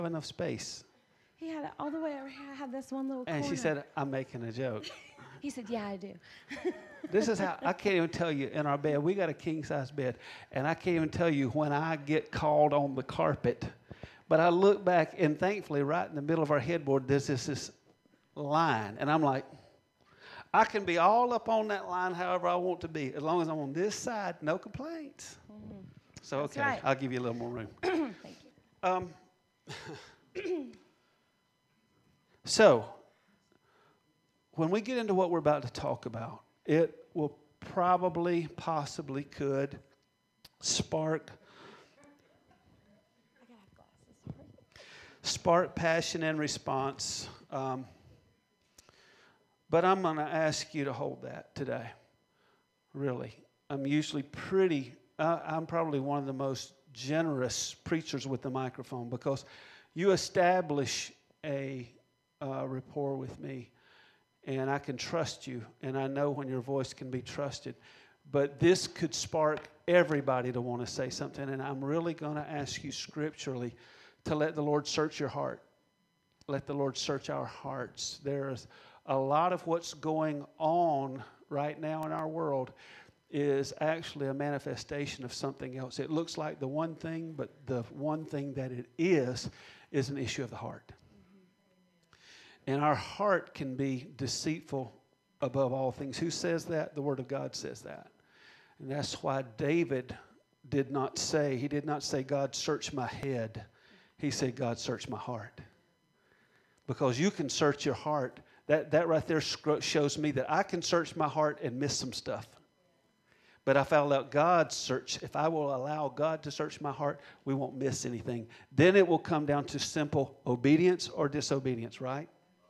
enough space. He had it all the way over here. I had this one little And corner. she said, I'm making a joke. He said, yeah, I do. This is how, I can't even tell you, in our bed, we got a king-size bed, and I can't even tell you when I get called on the carpet. But I look back, and thankfully, right in the middle of our headboard, there's this line. And I'm like, I can be all up on that line however I want to be. As long as I'm on this side, no complaints. Mm-hmm. So, That's okay, right. I'll give you a little more room. Thank you. So, when we get into what we're about to talk about, it will probably, possibly could spark passion and response. But I'm going to ask you to hold that today. Really. I'm usually I'm probably one of the most generous preachers with the microphone because you establish a rapport with me, and I can trust you, and I know when your voice can be trusted. But this could spark everybody to want to say something, and I'm really going to ask you scripturally to let the Lord search your heart. Let the Lord search our hearts. There's a lot of what's going on right now in our world is actually a manifestation of something else. It looks like the one thing, but the one thing that it is an issue of the heart. And our heart can be deceitful above all things. Who says that? The Word of God says that. And that's why David did not say, God, search my head. He said, God, search my heart. Because you can search your heart. That right there shows me that I can search my heart and miss some stuff. But if I will allow God to search my heart, we won't miss anything. Then it will come down to simple obedience or disobedience, right?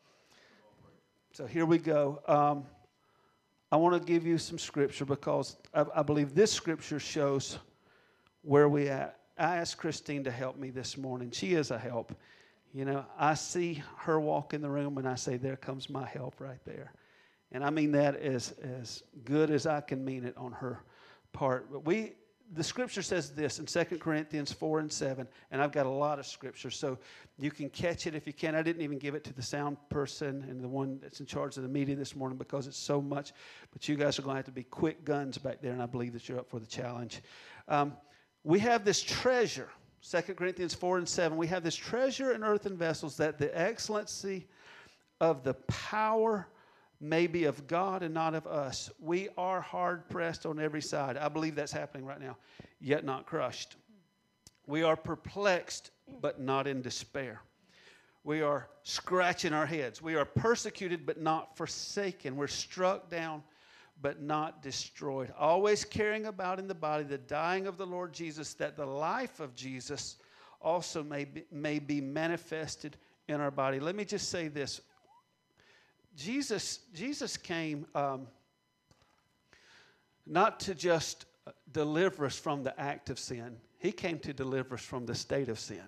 So here we go. I want to give you some scripture because I believe this scripture shows where we at. I asked Christine to help me this morning. She is a help. You know, I see her walk in the room and I say, there comes my help right there. And I mean that as good as I can mean it on her part. But the scripture says this in 2 Corinthians 4:7, and I've got a lot of scripture, so you can catch it if you can. I didn't even give it to the sound person and the one that's in charge of the media this morning because it's so much. But you guys are going to have to be quick guns back there, and I believe that you're up for the challenge. We have this treasure, 2 Corinthians 4:7. We have this treasure in earthen vessels that the excellency of the power may be of God and not of us. We are hard pressed on every side. I believe that's happening right now, yet not crushed. We are perplexed, but not in despair. We are scratching our heads. We are persecuted, but not forsaken. We're struck down, but not destroyed. Always carrying about in the body the dying of the Lord Jesus, that the life of Jesus also may be manifested in our body. Let me just say this. Jesus came not to just deliver us from the act of sin. He came to deliver us from the state of sin.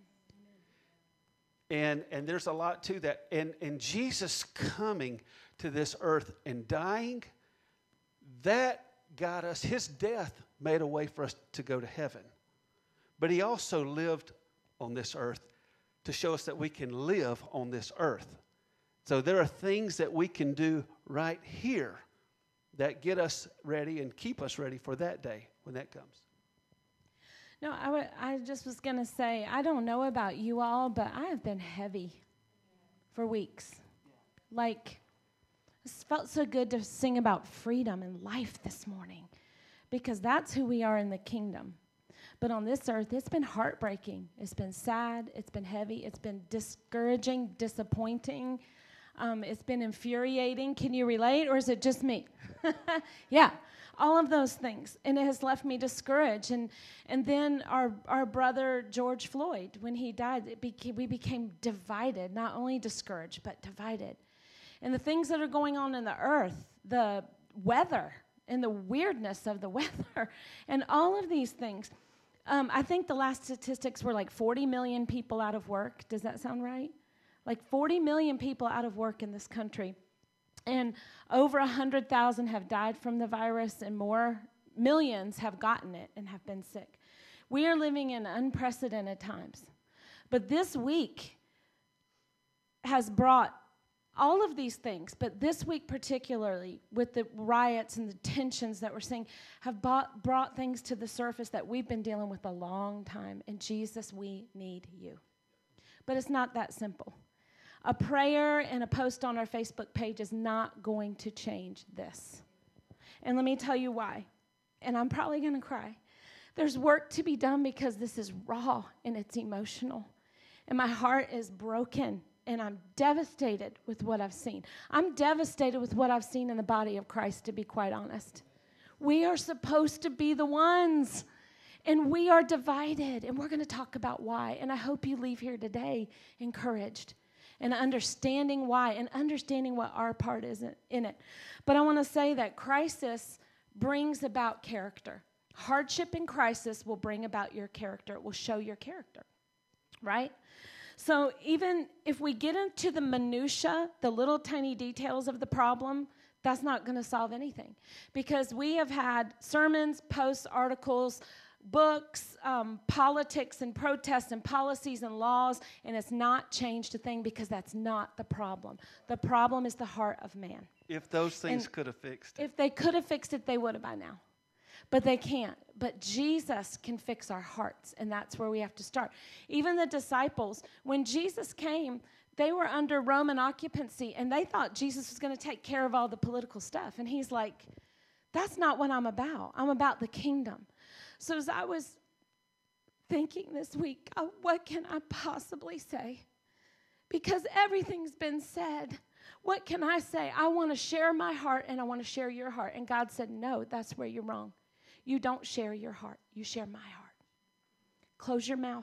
And there's a lot to that. And Jesus coming to this earth and dying, that got us. His death made a way for us to go to heaven. But he also lived on this earth to show us that we can live on this earth. So there are things that we can do right here that get us ready and keep us ready for that day when that comes. No, I just was going to say, I don't know about you all, but I have been heavy for weeks. Like, it felt so good to sing about freedom and life this morning because that's who we are in the kingdom. But on this earth, it's been heartbreaking. It's been sad. It's been heavy. It's been discouraging, disappointing. It's been infuriating. Can you relate, or is it just me? Yeah, all of those things. And it has left me discouraged. And then our brother George Floyd, when he died, we became divided, not only discouraged, but divided. And the things that are going on in the earth, the weather and the weirdness of the weather, and all of these things. I think the last statistics were like 40 million people out of work. Does that sound right? Like 40 million people out of work in this country. And over 100,000 have died from the virus, and more millions have gotten it and have been sick. We are living in unprecedented times. But this week has brought all of these things, but this week particularly, with the riots and the tensions that we're seeing, have brought things to the surface that we've been dealing with a long time. And Jesus, we need you. But it's not that simple. A prayer and a post on our Facebook page is not going to change this. And let me tell you why. And I'm probably going to cry. There's work to be done because this is raw and it's emotional. And my heart is broken. And I'm devastated with what I've seen. I'm devastated with what I've seen in the body of Christ, to be quite honest. We are supposed to be the ones. And we are divided. And we're going to talk about why. And I hope you leave here today encouraged and understanding why and understanding what our part is in it. But I want to say that crisis brings about character. Hardship and crisis will bring about your character. It will show your character, right? So even if we get into the minutia, the little tiny details of the problem, that's not going to solve anything. Because we have had sermons, posts, articles, books, politics and protests and policies and laws, and it's not changed a thing because that's not the problem. The problem is the heart of man. If those things could have fixed it. If they could have fixed it, they would have by now. But they can't. But Jesus can fix our hearts, and that's where we have to start. Even the disciples, when Jesus came, they were under Roman occupancy, and they thought Jesus was going to take care of all the political stuff. And he's like, that's not what I'm about. I'm about the kingdom. So as I was thinking this week, what can I possibly say? Because everything's been said. What can I say? I want to share my heart, and I want to share your heart. And God said, no, that's where you're wrong. You don't share your heart. You share my heart. Close your mouth.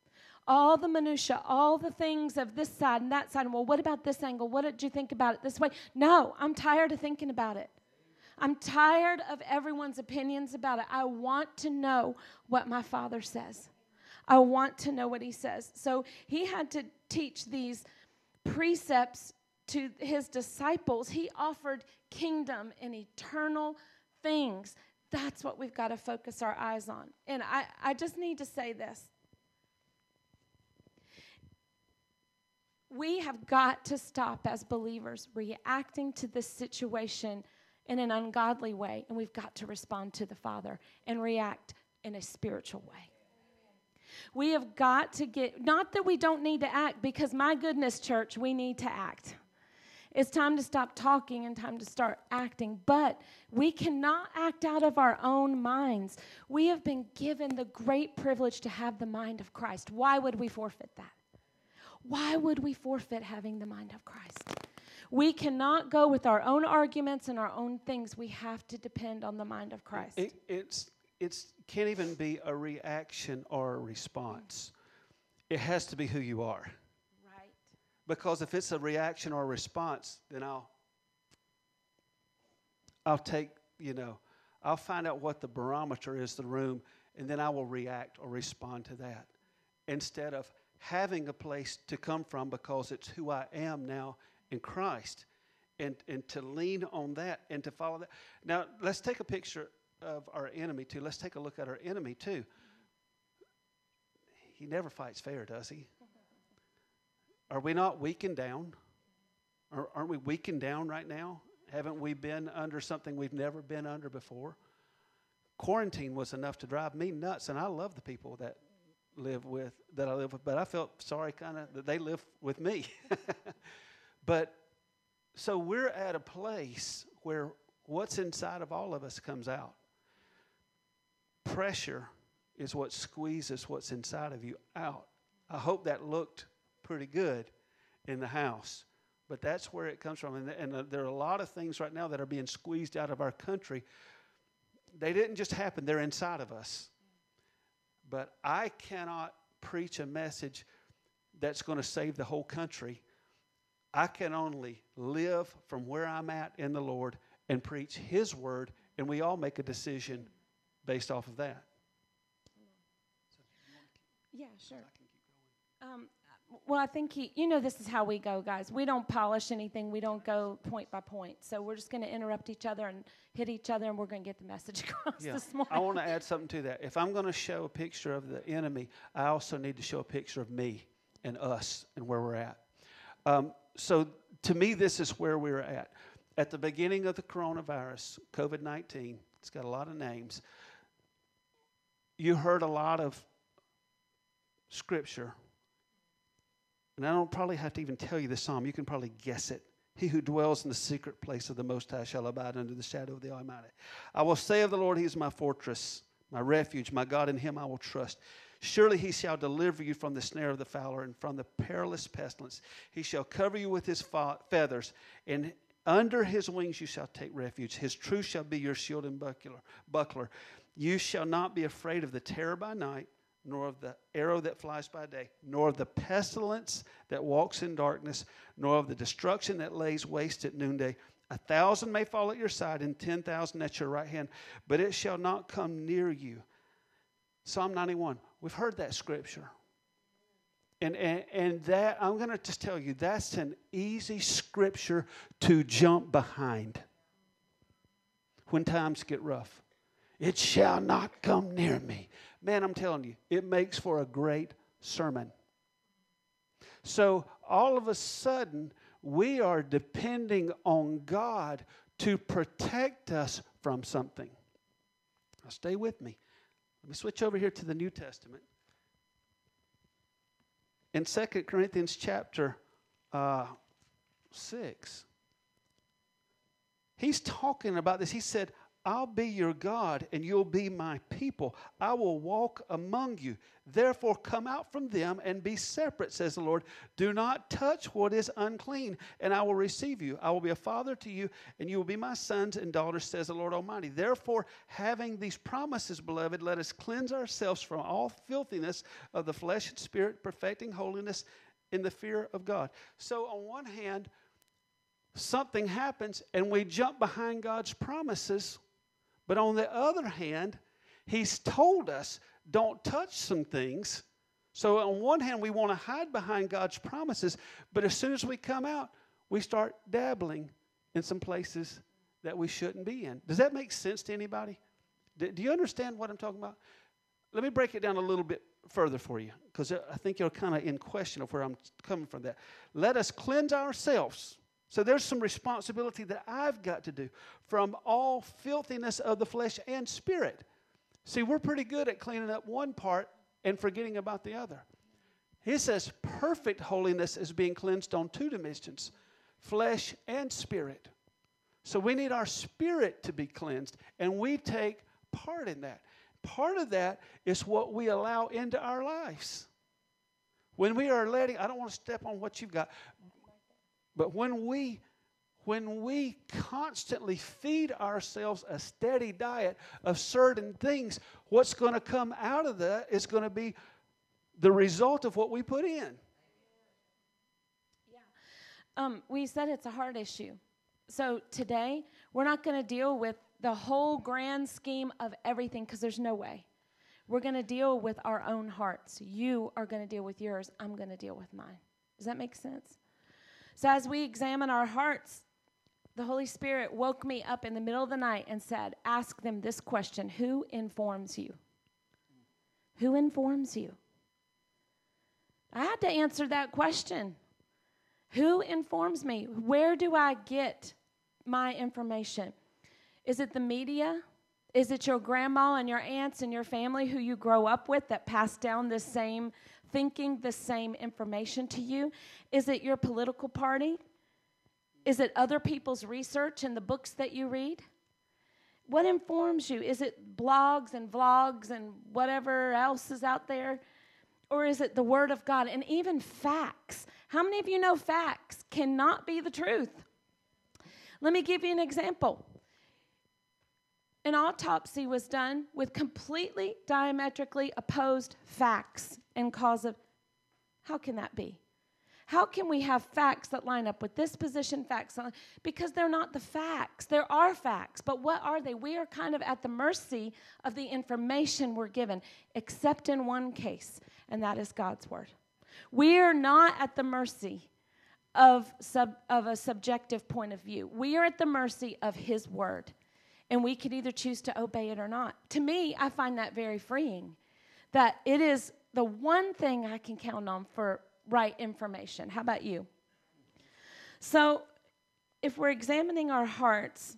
All the minutia, all the things of this side and that side. And well, what about this angle? What did you think about it this way? No, I'm tired of thinking about it. I'm tired of everyone's opinions about it. I want to know what my Father says. I want to know what he says. So he had to teach these precepts to his disciples. He offered kingdom and eternal things. That's what we've got to focus our eyes on. And I just need to say this. We have got to stop as believers reacting to this situation in an ungodly way, and we've got to respond to the Father and react in a spiritual way. We have got to get, not that we don't need to act, because my goodness, church, we need to act. It's time to stop talking and time to start acting. But we cannot act out of our own minds. We have been given the great privilege to have the mind of Christ. Why would we forfeit that? Why would we forfeit having the mind of Christ? We cannot go with our own arguments and our own things. We have to depend on the mind of Christ. It can't even be a reaction or a response. It has to be who you are. Right. Because if it's a reaction or a response, then I'll take, I'll find out what the barometer is, the room, and then I will react or respond to that. Instead of having a place to come from because it's who I am now in Christ, and to lean on that and to follow that. Now, let's take a picture of our enemy, too. Let's take a look at our enemy, too. He never fights fair, does he? Are we not weakened down? Aren't we weakened down right now? Haven't we been under something we've never been under before? Quarantine was enough to drive me nuts, and I love the people that I live with, but I felt sorry kind of that they live with me. But so we're at a place where what's inside of all of us comes out. Pressure is what squeezes what's inside of you out. I hope that looked pretty good in the house, but that's where it comes from. And there are a lot of things right now that are being squeezed out of our country. They didn't just happen. They're inside of us. But I cannot preach a message that's going to save the whole country. I can only live from where I'm at in the Lord and preach His word, and we all make a decision based off of that. Yeah, sure. Well, I think this is how we go, guys. We don't polish anything. We don't go point by point. So we're just going to interrupt each other and hit each other, and we're going to get the message across this morning. I want to add something to that. If I'm going to show a picture of the enemy, I also need to show a picture of me. and us and where we're at. So to me, this is where we're at. At the beginning of the coronavirus, COVID-19, it's got a lot of names. You heard a lot of scripture. And I don't probably have to even tell you the psalm. You can probably guess it. He who dwells in the secret place of the Most High shall abide under the shadow of the Almighty. I will say of the Lord, He is my fortress, my refuge, my God, in Him I will trust. Surely He shall deliver you from the snare of the fowler and from the perilous pestilence. He shall cover you with His feathers, and under His wings you shall take refuge. His truth shall be your shield and buckler. You shall not be afraid of the terror by night, nor of the arrow that flies by day, nor of the pestilence that walks in darkness, nor of the destruction that lays waste at noonday. 1,000 may fall at your side and 10,000 at your right hand, but it shall not come near you. Psalm 91, we've heard that scripture. And that, I'm going to just tell you, that's an easy scripture to jump behind when times get rough. It shall not come near me. Man, I'm telling you, it makes for a great sermon. So all of a sudden, we are depending on God to protect us from something. Now stay with me. Let me switch over here to the New Testament. In 2 Corinthians chapter 6, he's talking about this. He said, I'll be your God, and you'll be my people. I will walk among you. Therefore, come out from them and be separate, says the Lord. Do not touch what is unclean, and I will receive you. I will be a father to you, and you will be my sons and daughters, says the Lord Almighty. Therefore, having these promises, beloved, let us cleanse ourselves from all filthiness of the flesh and spirit, perfecting holiness in the fear of God. So, on one hand, something happens, and we jump behind God's promises. But on the other hand, He's told us, don't touch some things. So on one hand, we want to hide behind God's promises, but as soon as we come out, we start dabbling in some places that we shouldn't be in. Does that make sense to anybody? Do you understand what I'm talking about? Let me break it down a little bit further for you, because I think you're kind of in question of where I'm coming from that. Let us cleanse ourselves. So there's some responsibility that I've got to do from all filthiness of the flesh and spirit. See, we're pretty good at cleaning up one part and forgetting about the other. He says perfect holiness is being cleansed on two dimensions, flesh and spirit. So we need our spirit to be cleansed, and we take part in that. Part of that is what we allow into our lives. When we are letting, I don't want to step on what you've got, but when we constantly feed ourselves a steady diet of certain things, what's going to come out of that is going to be the result of what we put in. Yeah. We said it's a heart issue. So today, we're not going to deal with the whole grand scheme of everything, because there's no way. We're going to deal with our own hearts. You are going to deal with yours. I'm going to deal with mine. Does that make sense? So as we examine our hearts, the Holy Spirit woke me up in the middle of the night and said, ask them this question: who informs you? Who informs you? I had to answer that question. Who informs me? Where do I get my information? Is it the media? Is it your grandma and your aunts and your family who you grow up with that pass down the same thinking, the same information to you? Is it your political party? Is it other people's research and the books that you read? What informs you? Is it blogs and vlogs and whatever else is out there? Or is it the Word of God? And even facts. How many of you know facts cannot be the truth? Let me give you an example. An autopsy was done with completely diametrically opposed facts and cause of, how can that be? How can we have facts that line up with this position, facts? Because they're not the facts. There are facts, but what are they? We are kind of at the mercy of the information we're given, except in one case, and that is God's Word. We are not at the mercy of a subjective point of view. We are at the mercy of His Word, and we can either choose to obey it or not. To me, I find that very freeing, that it is the one thing I can count on for right information. How about you? So if we're examining our hearts,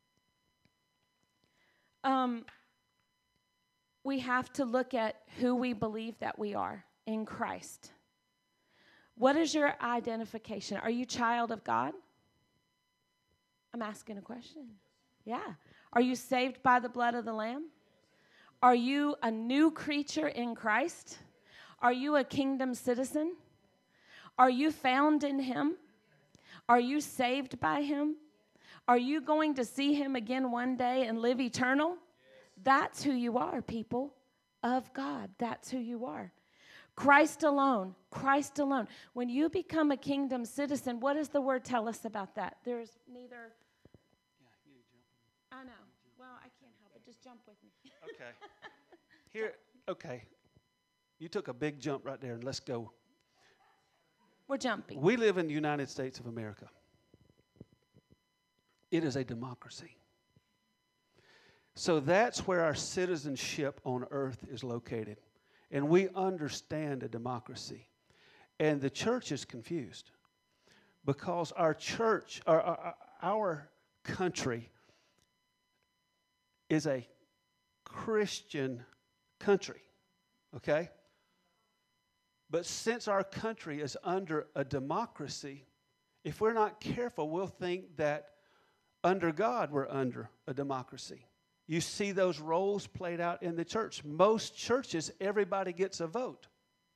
we have to look at who we believe that we are in Christ. What is your identification? Are you a child of God? I'm asking a question. Yeah. Are you saved by the blood of the Lamb? Are you a new creature in Christ? Are you a kingdom citizen? Are you found in Him? Are you saved by Him? Are you going to see Him again one day and live eternal? That's who you are, people of God. That's who you are. Christ alone. Christ alone. When you become a kingdom citizen, what does the word tell us about that? There's neither... I know. Well, I can't help it. Just jump with me. Okay. You took a big jump right there, and let's go. We're jumping. We live in the United States of America. It is a democracy. So that's where our citizenship on earth is located. And we understand a democracy. And the church is confused because our church, our country is a Christian country, okay? But since our country is under a democracy, if we're not careful, we'll think that under God we're under a democracy. You see those roles played out in the church. Most churches, everybody gets a vote.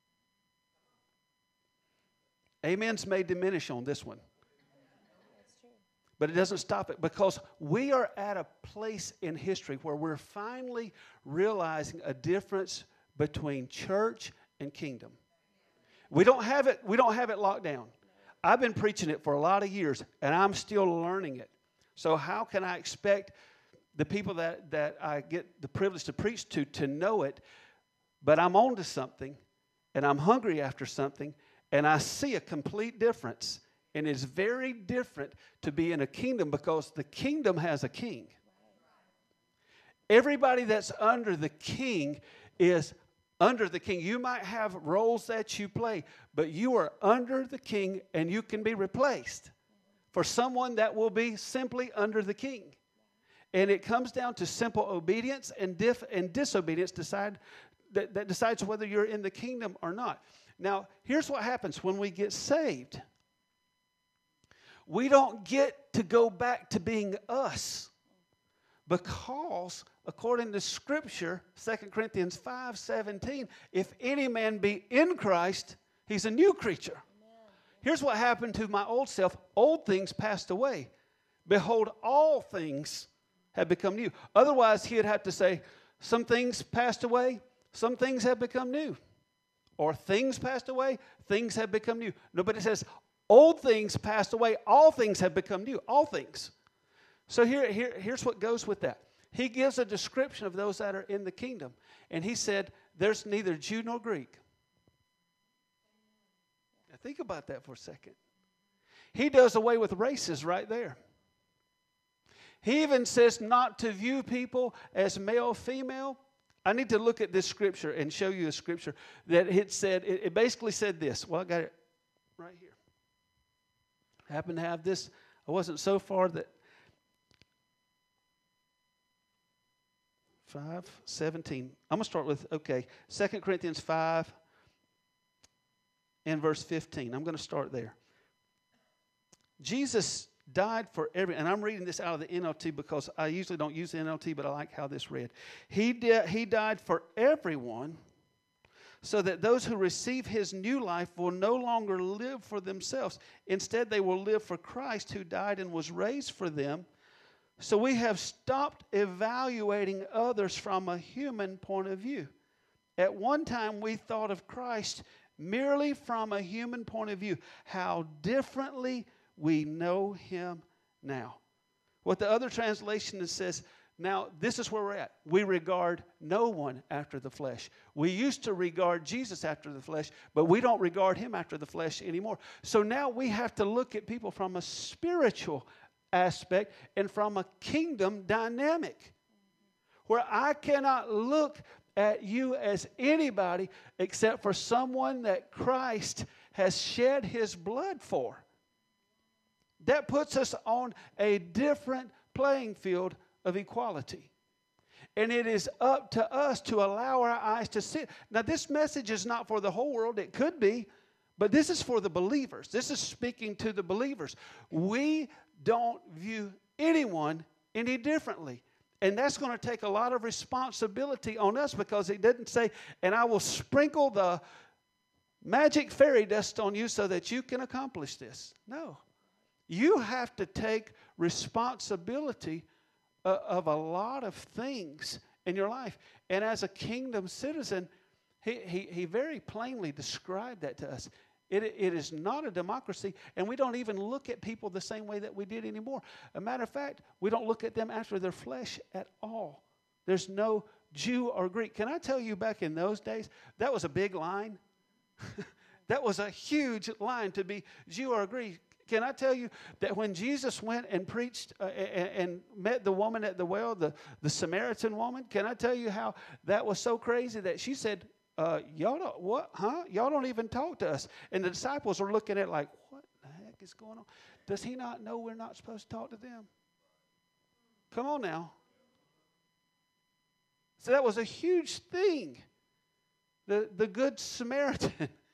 Amens may diminish on this one. That's true. But it doesn't stop it because we are at a place in history where we're finally realizing a difference between church and kingdom. We don't have it locked down. I've been preaching it for a lot of years, and I'm still learning it. So how can I expect the people that I get the privilege to preach to know it? But I'm on to something, and I'm hungry after something, and I see a complete difference. And it's very different to be in a kingdom because the kingdom has a king. Everybody that's under the king is under the king. You might have roles that you play, but you are under the king and you can be replaced for someone that will be simply under the king. And it comes down to simple obedience and disobedience that decides whether you're in the kingdom or not. Now, here's what happens when we get saved. We don't get to go back to being us because, according to Scripture, 2 Corinthians 5:17, if any man be in Christ, he's a new creature. Amen. Here's what happened to my old self. Old things passed away. Behold, all things have become new. Otherwise, he'd have to say, some things passed away, some things have become new. Or things passed away, things have become new. No, but it says, old things passed away, all things have become new. All things. So here's what goes with that. He gives a description of those that are in the kingdom. And he said, there's neither Jew nor Greek. Now think about that for a second. He does away with races right there. He even says not to view people as male, female. I need to look at this scripture and show you a scripture that it basically said this. Well, I got it right here. I happen to have this. I wasn't so far that 5:17. I'm going to start with, 2 Corinthians 5 and verse 15. I'm going to start there. Jesus died for and I'm reading this out of the NLT because I usually don't use the NLT, but I like how this read. He died for everyone so that those who receive his new life will no longer live for themselves. Instead, they will live for Christ who died and was raised for them. So we have stopped evaluating others from a human point of view. At one time, we thought of Christ merely from a human point of view. How differently we know him now. What the other translation says, now this is where we're at. We regard no one after the flesh. We used to regard Jesus after the flesh, but we don't regard him after the flesh anymore. So now we have to look at people from a spiritual aspect and from a kingdom dynamic, where I cannot look at you as anybody except for someone that Christ has shed his blood for. That puts us on a different playing field of equality. And it is up to us to allow our eyes to see. Now, this message is not for the whole world. It could be, but this is for the believers. This is speaking to the believers. We don't view anyone any differently. And that's going to take a lot of responsibility on us, because it didn't say, and I will sprinkle the magic fairy dust on you so that you can accomplish this. No. You have to take responsibility of a lot of things in your life. And as a kingdom citizen, he very plainly described that to us. It is not a democracy, and we don't even look at people the same way that we did anymore. A matter of fact, we don't look at them after their flesh at all. There's no Jew or Greek. Can I tell you, back in those days, that was a big line? That was a huge line to be Jew or Greek. Can I tell you that when Jesus went and preached and met the woman at the well, the Samaritan woman, can I tell you how that was so crazy that she said, y'all don't, what, huh? Y'all don't even talk to us. And the disciples are looking at it like, what the heck is going on? Does he not know we're not supposed to talk to them? Come on now. So that was a huge thing. The Good Samaritan.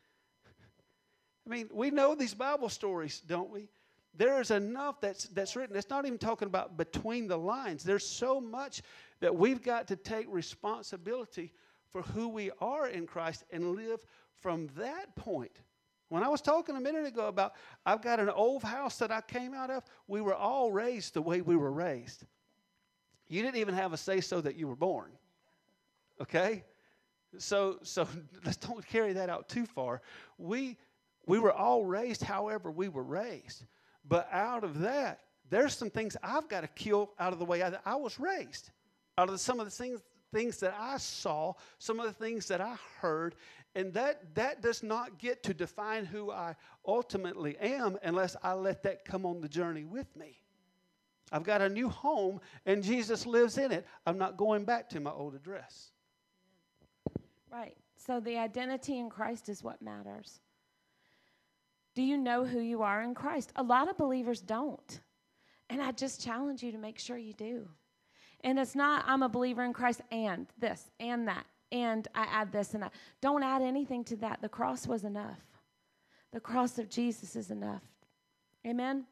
I mean, we know these Bible stories, don't we? There is enough that's written. It's not even talking about between the lines. There's so much that we've got to take responsibility for who we are in Christ and live from that point. When I was talking a minute ago about I've got an old house that I came out of, we were all raised the way we were raised. You didn't even have a say-so that you were born. Okay? So let's don't carry that out too far. We were all raised however we were raised. But out of that, there's some things I've got to kill out of the way I was raised. Out of some of the things that I saw, some of the things that I heard, and that does not get to define who I ultimately am unless I let that come on the journey with me. I've got a new home, and Jesus lives in it. I'm not going back to my old address. Right. So the identity in Christ is what matters. Do you know who you are in Christ? A lot of believers don't. And I just challenge you to make sure you do. And it's not, I'm a believer in Christ and this and that, and I add this and that. Don't add anything to that. The cross was enough. The cross of Jesus is enough. Amen?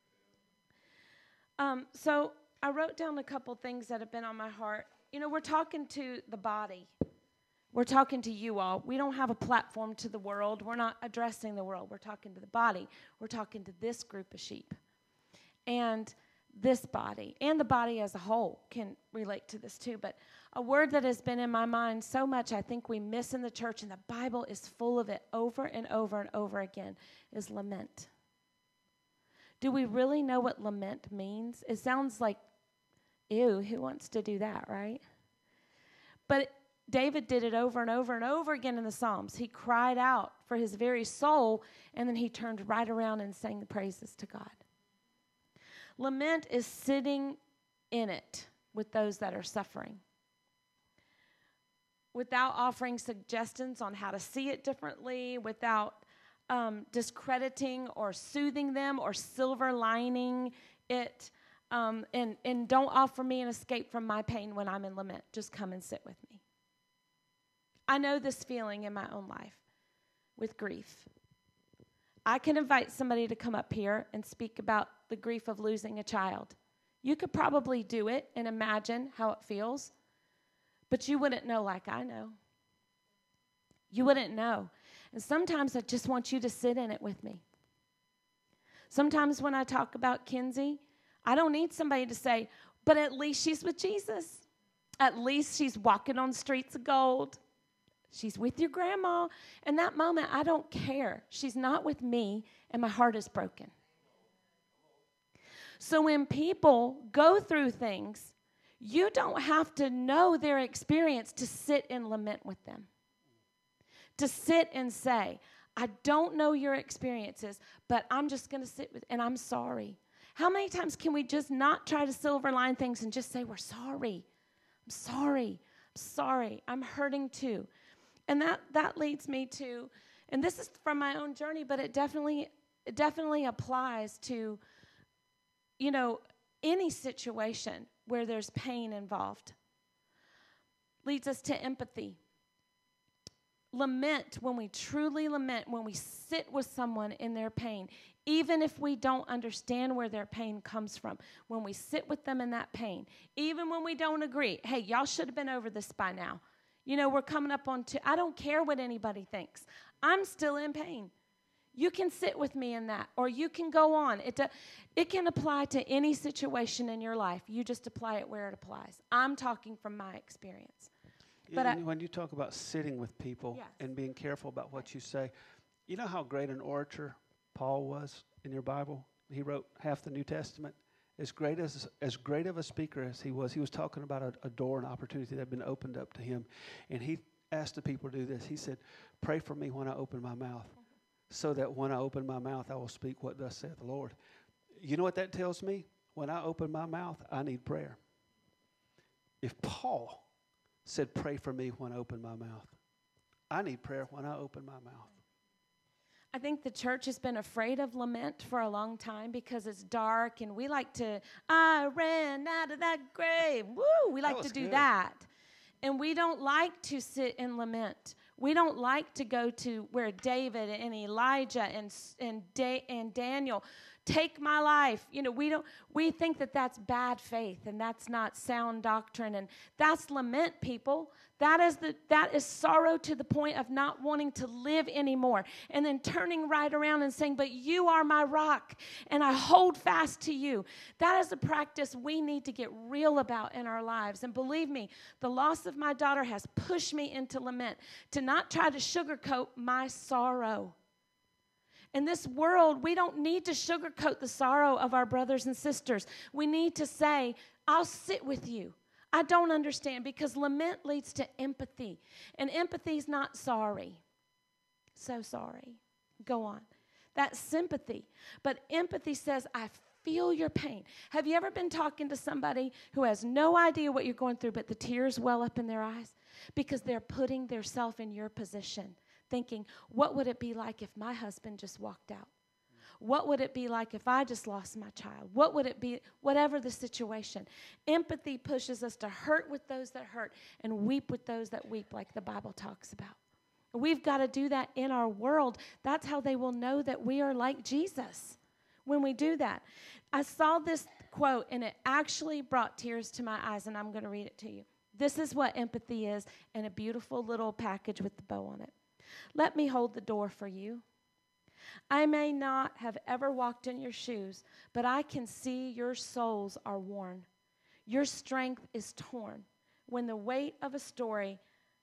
So I wrote down a couple things that have been on my heart. You know, we're talking to the body. We're talking to you all. We don't have a platform to the world. We're not addressing the world. We're talking to the body. We're talking to this group of sheep. And this body and the body as a whole can relate to this too. But a word that has been in my mind so much I think we miss in the church, and the Bible is full of it over and over and over again, is lament. Do we really know what lament means? It sounds like, ew, who wants to do that, right? But David did it over and over and over again in the Psalms. He cried out for his very soul, and then he turned right around and sang the praises to God. Lament is sitting in it with those that are suffering, without offering suggestions on how to see it differently, without discrediting or soothing them or silver lining it. And don't offer me an escape from my pain when I'm in lament. Just come and sit with me. I know this feeling in my own life with grief. I can invite somebody to come up here and speak about the grief of losing a child. You could probably do it and imagine how it feels, but you wouldn't know like I know. You wouldn't know. And sometimes I just want you to sit in it with me. Sometimes when I talk about Kinsey, I don't need somebody to say, but at least she's with Jesus. At least she's walking on streets of gold. She's with your grandma. In that moment, I don't care. She's not with me, and my heart is broken. So when people go through things, you don't have to know their experience to sit and lament with them. To sit and say, I don't know your experiences, but I'm just going to sit with, and I'm sorry. How many times can we just not try to silver line things and just say, we're sorry. I'm sorry. I'm sorry. I'm hurting too. And that leads me to, And this is from my own journey, but it definitely applies to, any situation where there's pain involved. Leads us to empathy. Lament, when we truly lament, when we sit with someone in their pain, even if we don't understand where their pain comes from, when we sit with them in that pain, even when we don't agree, hey, y'all should have been over this by now. We're coming up on I don't care what anybody thinks. I'm still in pain. You can sit with me in that, or you can go on. It can apply to any situation in your life. You just apply it where it applies. I'm talking from my experience. But when you talk about sitting with people and being careful about what you say, you know how great an orator Paul was in your Bible? He wrote half the New Testament. As great of a speaker as he was talking about a door, an opportunity that had been opened up to him. And he asked the people to do this. He said, pray for me when I open my mouth, so that when I open my mouth, I will speak what thus saith the Lord. You know what that tells me? When I open my mouth, I need prayer. If Paul said, pray for me when I open my mouth, I need prayer when I open my mouth. I think the church has been afraid of lament for a long time because it's dark, and we like to, I ran out of that grave. Woo! We like to do that. And we don't like to sit and lament. We don't like to go to where David and Elijah and Daniel take my life. We think that that's bad faith, and that's not sound doctrine, and that's lament, people. That is sorrow to the point of not wanting to live anymore, and then turning right around and saying, but you are my rock, and I hold fast to you. That is a practice we need to get real about in our lives. And believe me, the loss of my daughter has pushed me into lament, to not try to sugarcoat my sorrow. In this world, we don't need to sugarcoat the sorrow of our brothers and sisters. We need to say, I'll sit with you. I don't understand, because lament leads to empathy. And empathy is not sorry. So sorry. Go on. That's sympathy. But empathy says, I feel your pain. Have you ever been talking to somebody who has no idea what you're going through, but the tears well up in their eyes? Because they're putting themselves in your position, thinking, what would it be like if my husband just walked out? What would it be like if I just lost my child? What would it be, whatever the situation? Empathy pushes us to hurt with those that hurt and weep with those that weep, like the Bible talks about. We've got to do that in our world. That's how they will know that we are like Jesus, when we do that. I saw this quote, and it actually brought tears to my eyes, and I'm going to read it to you. This is what empathy is in a beautiful little package with the bow on it. Let me hold the door for you. I may not have ever walked in your shoes, but I can see your soles are worn. Your strength is torn. With the weight of a story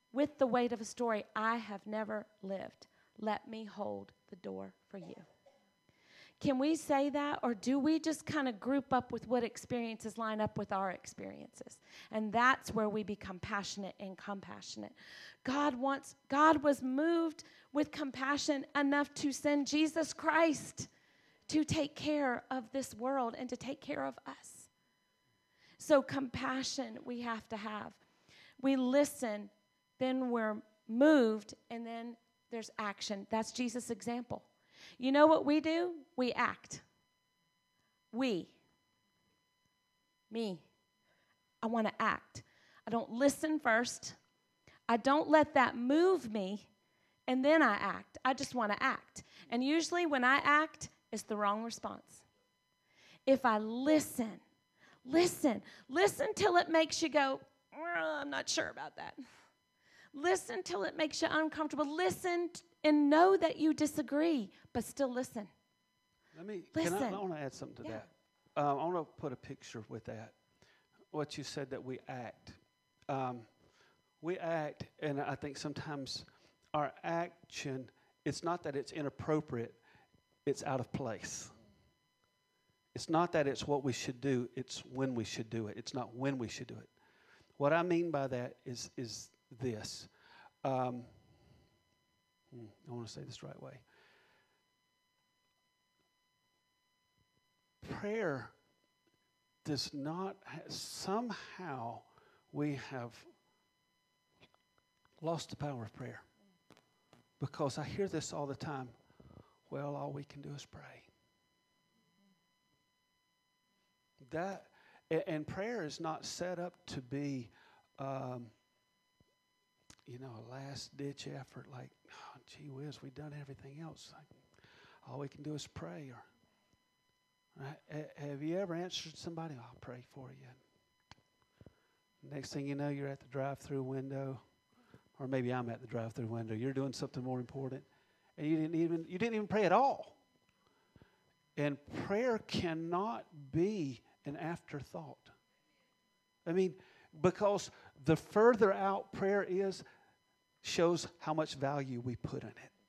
I have never lived. Let me hold the door for you. Can we say that, or do we just kind of group up with what experiences line up with our experiences? And that's where we become passionate and compassionate. God was moved with compassion enough to send Jesus Christ to take care of this world and to take care of us. So compassion we have to have. We listen, then we're moved, and then there's action. That's Jesus' example. You know what we do? We act. Me. I want to act. I don't listen first. I don't let that move me, and then I act. I just want to act. And usually when I act, it's the wrong response. If I listen till it makes you go, I'm not sure about that. Listen till it makes you uncomfortable. Listen and know that you disagree, but still listen. I want to add something to that. I want to put a picture with that. What you said, that we act. We act, and I think sometimes our action, it's not that it's inappropriate, it's out of place. It's not that it's what we should do, it's when we should do it. It's not when we should do it. What I mean by that is this. I want to say this the right way. Prayer does not, somehow we have lost the power of prayer. Because I hear this all the time. Well, all we can do is pray. And prayer is not set up to be, a last-ditch effort. Like, oh, gee whiz, we've done everything else. Like, all we can do is pray. Right? Have you ever answered somebody? I'll pray for you. Next thing you know, you're at the drive-through window, or maybe I'm at the drive-through window. You're doing something more important, and you didn't even pray at all. And prayer cannot be an afterthought. I mean, because the further out prayer is, shows how much value we put in it.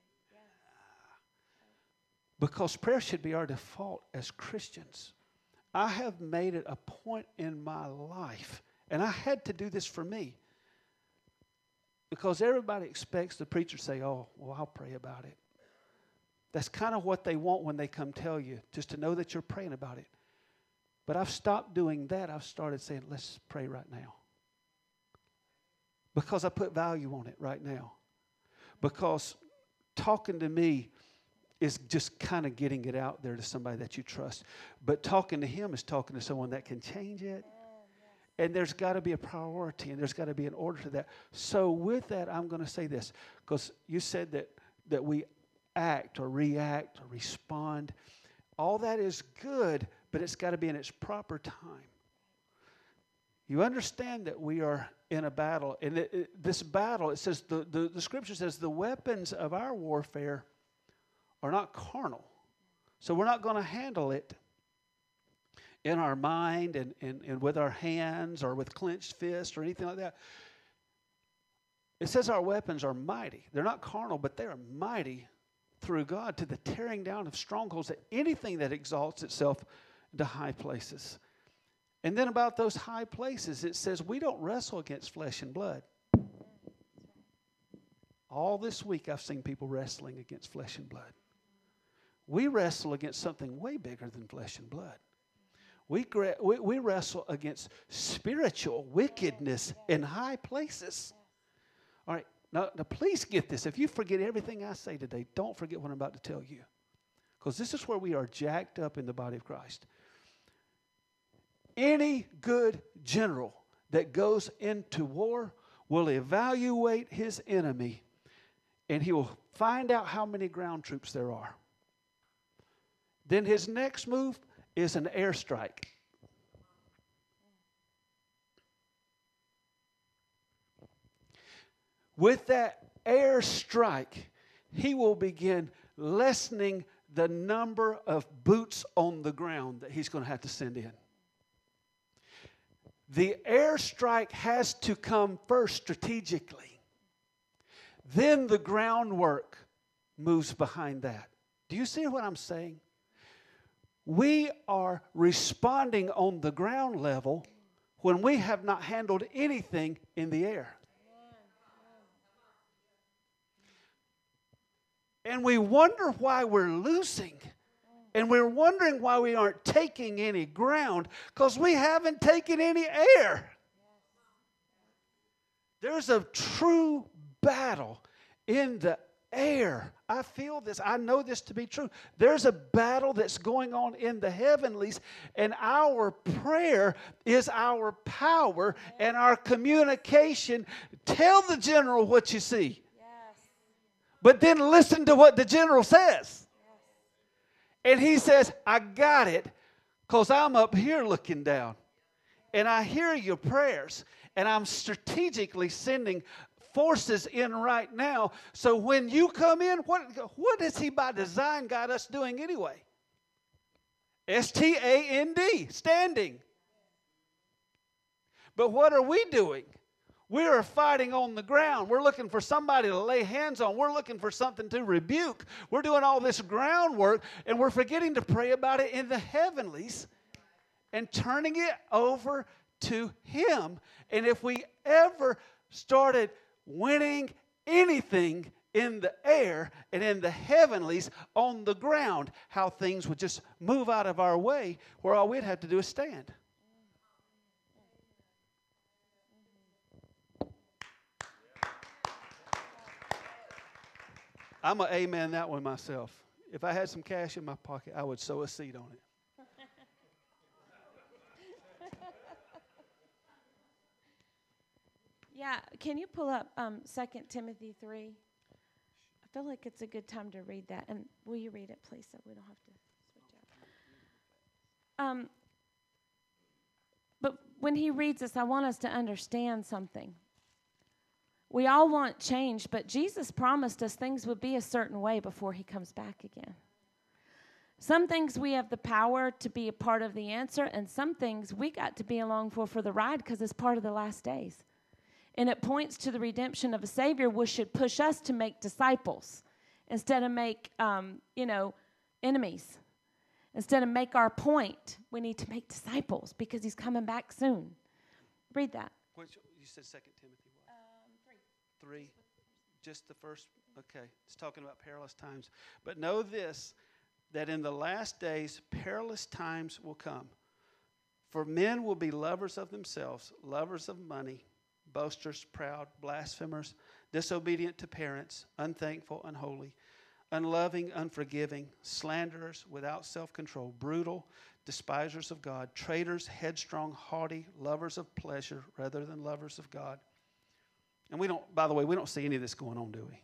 Because prayer should be our default as Christians. I have made it a point in my life, and I had to do this for me, because everybody expects the preacher to say, oh, well, I'll pray about it. That's kind of what they want when they come tell you, just to know that you're praying about it. But I've stopped doing that. I've started saying, let's pray right now. Because I put value on it right now. Because talking to me is just kind of getting it out there to somebody that you trust. But talking to him is talking to someone that can change it. And there's got to be a priority, and there's got to be an order to that. So with that, I'm going to say this, because you said that we act or react or respond. All that is good, but it's got to be in its proper time. You understand that we are in a battle. And this battle, it says, the Scripture says, the weapons of our warfare are not carnal. So we're not going to handle it in our mind and with our hands or with clenched fists or anything like that. It says our weapons are mighty. They're not carnal, but they are mighty through God to the tearing down of strongholds, that anything that exalts itself into high places. And then about those high places, it says we don't wrestle against flesh and blood. All this week I've seen people wrestling against flesh and blood. We wrestle against something way bigger than flesh and blood. We wrestle against spiritual wickedness in high places. All right, now please get this. If you forget everything I say today, don't forget what I'm about to tell you. Because this is where we are jacked up in the body of Christ. Any good general that goes into war will evaluate his enemy, and he will find out how many ground troops there are. Then his next move is an airstrike. With that airstrike, he will begin lessening the number of boots on the ground that he's going to have to send in. The airstrike has to come first strategically. Then the groundwork moves behind that. Do you see what I'm saying? We are responding on the ground level when we have not handled anything in the air. And we wonder why we're losing. And we're wondering why we aren't taking any ground, because we haven't taken any air. There's a true battle in the air. I feel this. I know this to be true. There's a battle that's going on in the heavenlies, and our prayer is our power and our communication. Tell the general what you see. But then listen to what the general says. And he says, I got it, because I'm up here looking down. And I hear your prayers. And I'm strategically sending forces in right now. So when you come in, what has he by design got us doing anyway? S-T-A-N-D, standing. But what are we doing? We are fighting on the ground. We're looking for somebody to lay hands on. We're looking for something to rebuke. We're doing all this groundwork, and we're forgetting to pray about it in the heavenlies and turning it over to Him. And if we ever started winning anything in the air and in the heavenlies on the ground, how things would just move out of our way, where all we'd have to do is stand. I'm going to amen that one myself. If I had some cash in my pocket, I would sow a seed on it. Yeah, can you pull up 2 Timothy 3? I feel like it's a good time to read that. And will you read it, please, so we don't have to switch out? But when he reads this, I want us to understand something. We all want change, but Jesus promised us things would be a certain way before he comes back again. Some things we have the power to be a part of the answer, and some things we got to be along for the ride because it's part of the last days. And it points to the redemption of a Savior, which should push us to make disciples instead of make, enemies. Instead of make our point, we need to make disciples because he's coming back soon. Read that. Which, you said 2 Timothy what? 3. Just the first, okay. It's talking about perilous times. But know this, that in the last days, perilous times will come. For men will be lovers of themselves, lovers of money, boasters, proud, blasphemers, disobedient to parents, unthankful, unholy, unloving, unforgiving, slanderers, without self-control, brutal, despisers of God, traitors, headstrong, haughty, lovers of pleasure rather than lovers of God. And we don't, by the way, we don't see any of this going on, do we?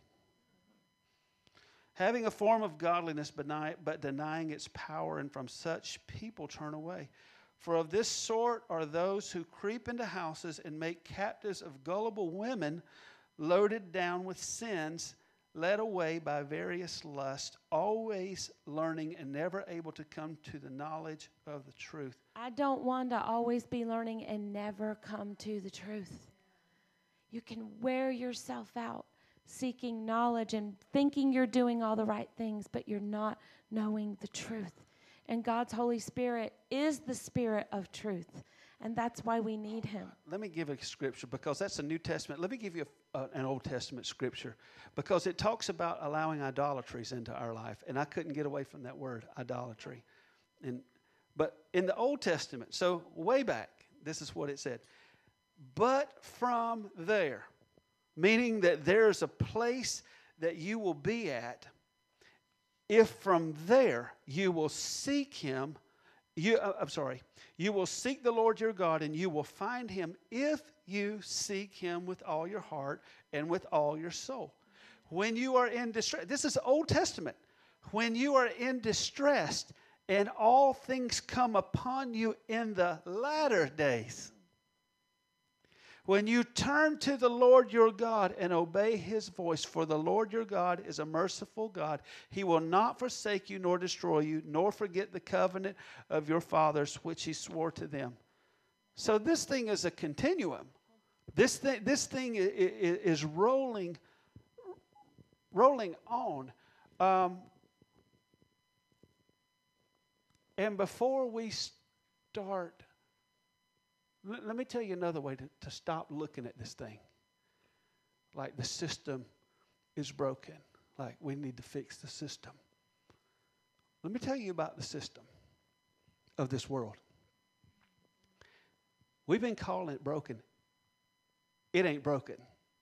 Having a form of godliness but denying its power, and from such people turn away. For of this sort are those who creep into houses and make captives of gullible women, loaded down with sins, led away by various lusts, always learning and never able to come to the knowledge of the truth. I don't want to always be learning and never come to the truth. You can wear yourself out seeking knowledge and thinking you're doing all the right things, but you're not knowing the truth. And God's Holy Spirit is the Spirit of truth. And that's why we need him. Let me give a scripture because that's a New Testament. Let me give you an Old Testament scripture because it talks about allowing idolatries into our life. And I couldn't get away from that word, idolatry. But in the Old Testament, so way back, this is what it said. But from there, meaning that there's a place that you will be at. If from there you will seek him, you will seek the Lord your God, and you will find him if you seek him with all your heart and with all your soul. When you are in distress, this is Old Testament. When you are in distress and all things come upon you in the latter days, when you turn to the Lord your God and obey his voice, for the Lord your God is a merciful God. He will not forsake you nor destroy you, nor forget the covenant of your fathers, which he swore to them. So this thing is a continuum. This thing is rolling on. And before we start, let me tell you another way to stop looking at this thing. Like the system is broken. Like we need to fix the system. Let me tell you about the system of this world. We've been calling it broken. It ain't broken.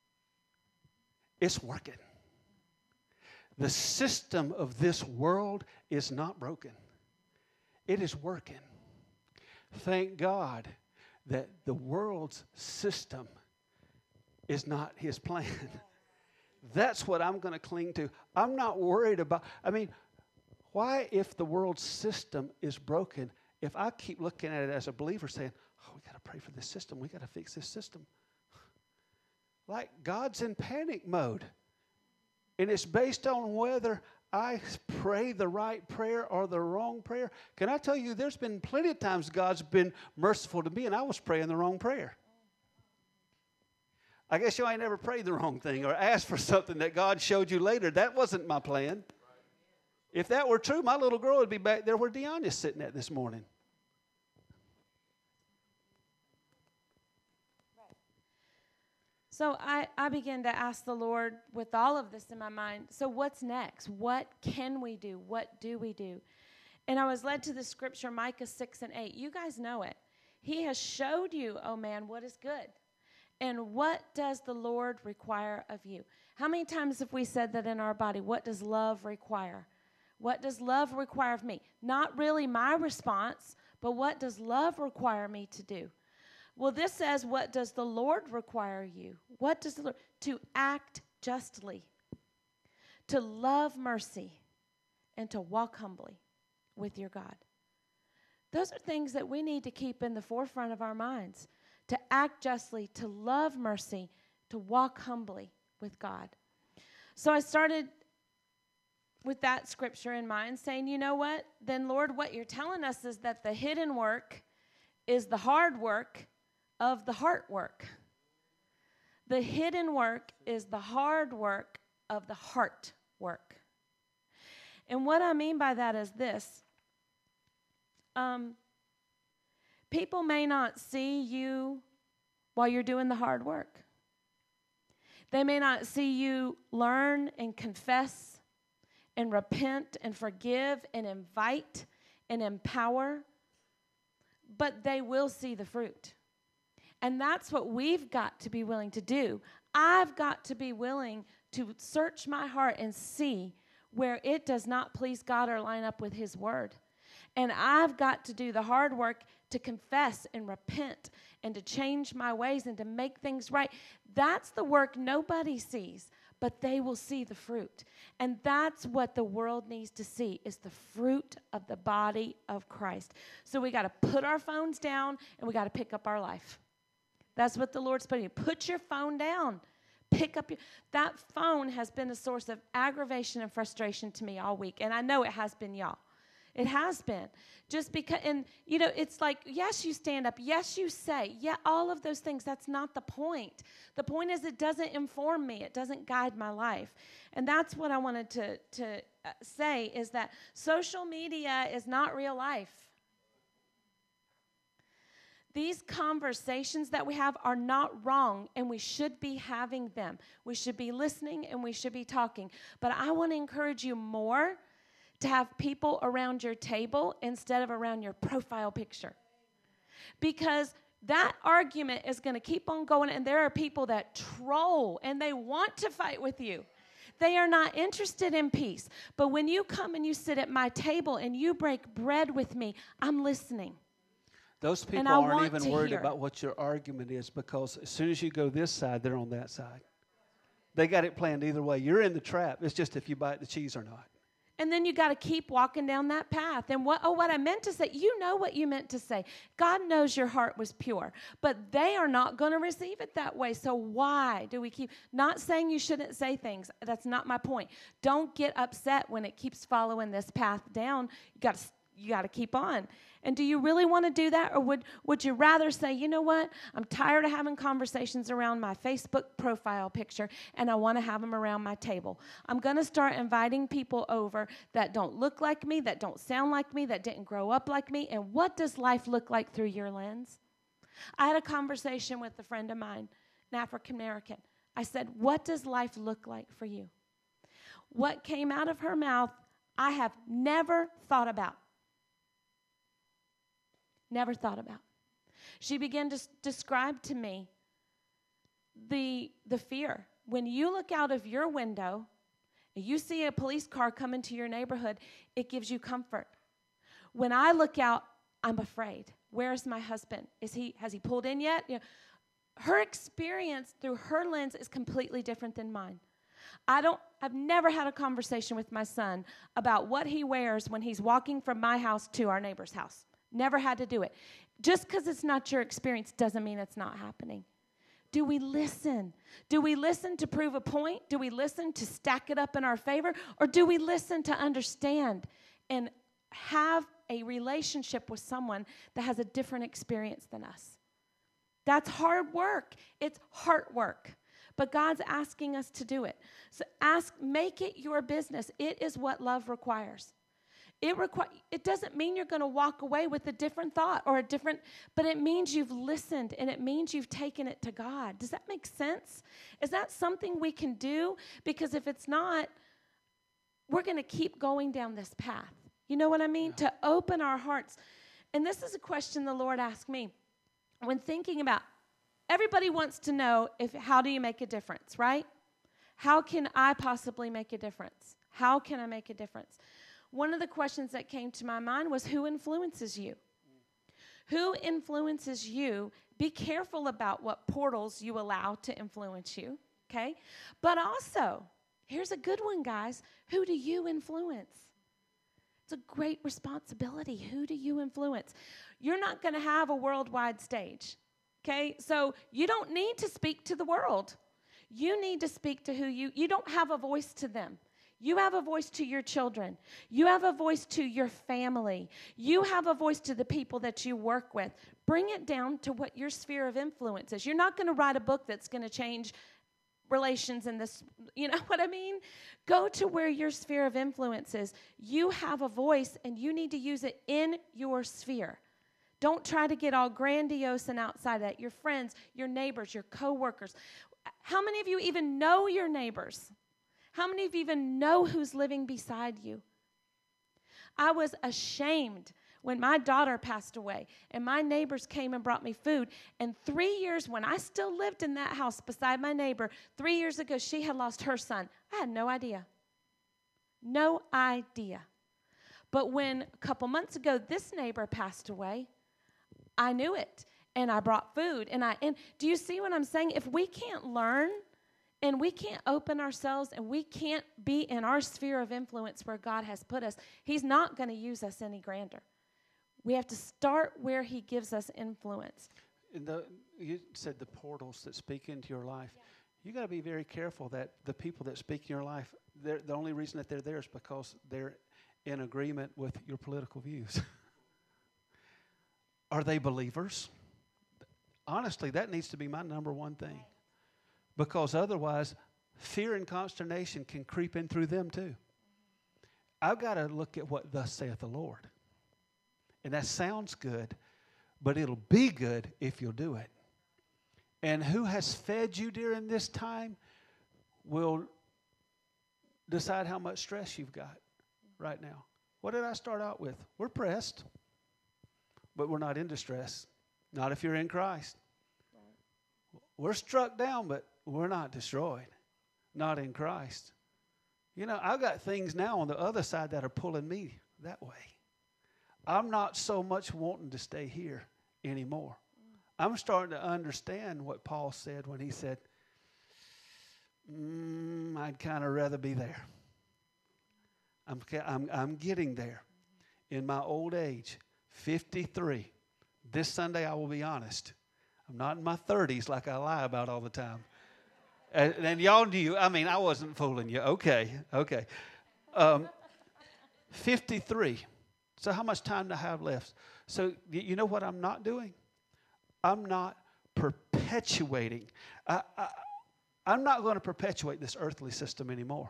It's working. The system of this world is not broken. It is working. Thank God that the world's system is not his plan. That's what I'm going to cling to. I'm not worried about, why if the world's system is broken, if I keep looking at it as a believer saying, oh, we got to pray for this system, we got to fix this system. Like God's in panic mode. And it's based on whether I pray the right prayer or the wrong prayer. Can I tell you, there's been plenty of times God's been merciful to me and I was praying the wrong prayer. I guess you ain't never prayed the wrong thing or asked for something that God showed you later. That wasn't my plan. If that were true, my little girl would be back there where Deanna's sitting at this morning. So I began to ask the Lord with all of this in my mind, so what's next? What can we do? What do we do? And I was led to the scripture, Micah 6:8. You guys know it. He has showed you, oh man, what is good. And what does the Lord require of you? How many times have we said that in our body? What does love require? What does love require of me? Not really my response, but what does love require me to do? Well, this says, what does the Lord require you? What does the Lord? To act justly, to love mercy, and to walk humbly with your God. Those are things that we need to keep in the forefront of our minds. To act justly, to love mercy, to walk humbly with God. So I started with that scripture in mind, saying, you know what? Then, Lord, what you're telling us is that the hidden work is the hard work of the heart work. The hidden work is the hard work of the heart work. And what I mean by that is this. People may not see you while you're doing the hard work. They may not see you learn and confess and repent and forgive and invite and empower, but they will see the fruit. And that's what we've got to be willing to do. I've got to be willing to search my heart and see where it does not please God or line up with His word. And I've got to do the hard work to confess and repent and to change my ways and to make things right. That's the work nobody sees, but they will see the fruit. And that's what the world needs to see, is the fruit of the body of Christ. So we got to put our phones down and we got to pick up our life. That's what the Lord's putting you. Put your phone down. Pick up that phone has been a source of aggravation and frustration to me all week. And I know it has been y'all. It has been. Just because, and you know, it's like, yes, you stand up. Yes, you say. Yeah, all of those things. That's not the point. The point is it doesn't inform me. It doesn't guide my life. And that's what I wanted to say, is that social media is not real life. These conversations that we have are not wrong, and we should be having them. We should be listening, and we should be talking. But I want to encourage you more to have people around your table instead of around your profile picture. Because that argument is going to keep on going, and there are people that troll, and they want to fight with you. They are not interested in peace. But when you come and you sit at my table and you break bread with me, I'm listening. Those people aren't even worried about what your argument is, because as soon as you go this side, they're on that side. They got it planned either way. You're in the trap. It's just if you bite the cheese or not. And then you got to keep walking down that path. And what I meant to say, you know what you meant to say. God knows your heart was pure, but they are not going to receive it that way. So why do we keep not saying you shouldn't say things? That's not my point. Don't get upset when it keeps following this path down. You got to keep on. And do you really want to do that? Or would you rather say, you know what? I'm tired of having conversations around my Facebook profile picture, and I want to have them around my table. I'm going to start inviting people over that don't look like me, that don't sound like me, that didn't grow up like me. And what does life look like through your lens? I had a conversation with a friend of mine, an African American. I said, what does life look like for you? What came out of her mouth, I have never thought about. Never thought about. She began to describe to me the fear. When you look out of your window and you see a police car come into your neighborhood, it gives you comfort. When I look out, I'm afraid. Where's my husband? Has he pulled in yet? You know, her experience through her lens is completely different than mine. I've never had a conversation with my son about what he wears when he's walking from my house to our neighbor's house. Never had to do it. Just because it's not your experience doesn't mean it's not happening. Do we listen? Do we listen to prove a point? Do we listen to stack it up in our favor? Or do we listen to understand and have a relationship with someone that has a different experience than us? That's hard work. It's heart work. But God's asking us to do it. So make it your business. It is what love requires. It doesn't mean you're going to walk away with a different thought or but it means you've listened, and it means you've taken it to God. Does that make sense? Is that something we can do? Because if it's not, we're going to keep going down this path. You know what I mean? Yeah. To open our hearts. And this is a question the Lord asked me when thinking about everybody wants to know how do you make a difference, right? How can I possibly make a difference? How can I make a difference? One of the questions that came to my mind was, who influences you? Who influences you? Be careful about what portals you allow to influence you, okay? But also, here's a good one, guys. Who do you influence? It's a great responsibility. Who do you influence? You're not going to have a worldwide stage, okay? So you don't need to speak to the world. You need to speak to you don't have a voice to them. You have a voice to your children. You have a voice to your family. You have a voice to the people that you work with. Bring it down to what your sphere of influence is. You're not going to write a book that's going to change relations in this, you know what I mean? Go to where your sphere of influence is. You have a voice, and you need to use it in your sphere. Don't try to get all grandiose and outside of that. Your friends, your neighbors, your coworkers. How many of you even know your neighbors? How many of you even know who's living beside you? I was ashamed when my daughter passed away and my neighbors came and brought me food. And 3 years, when I still lived in that house beside my neighbor, 3 years ago, she had lost her son. I had no idea. No idea. But when a couple months ago, this neighbor passed away, I knew it. And I brought food. And do you see what I'm saying? If we can't learn and we can't open ourselves and we can't be in our sphere of influence where God has put us, He's not going to use us any grander. We have to start where He gives us influence. You said the portals that speak into your life. Yeah. You got to be very careful that the people that speak in your life, the only reason that they're there is because they're in agreement with your political views. Are they believers? Honestly, that needs to be my number one thing. Because otherwise, fear and consternation can creep in through them too. I've got to look at what thus saith the Lord. And that sounds good, but it'll be good if you'll do it. And who has fed you during this time will decide how much stress you've got right now. What did I start out with? We're pressed, but we're not in distress. Not if you're in Christ. We're struck down, but we're not destroyed. Not in Christ. You know, I've got things now on the other side that are pulling me that way. I'm not so much wanting to stay here anymore. I'm starting to understand what Paul said when he said, I'd kind of rather be there. I'm getting there. In my old age, 53. This Sunday, I will be honest. I'm not in my 30s like I lie about all the time. And y'all knew, I wasn't fooling you. Okay. 53. So how much time do I have left? So you know what I'm not doing? I'm not perpetuating. I'm not going to perpetuate this earthly system anymore.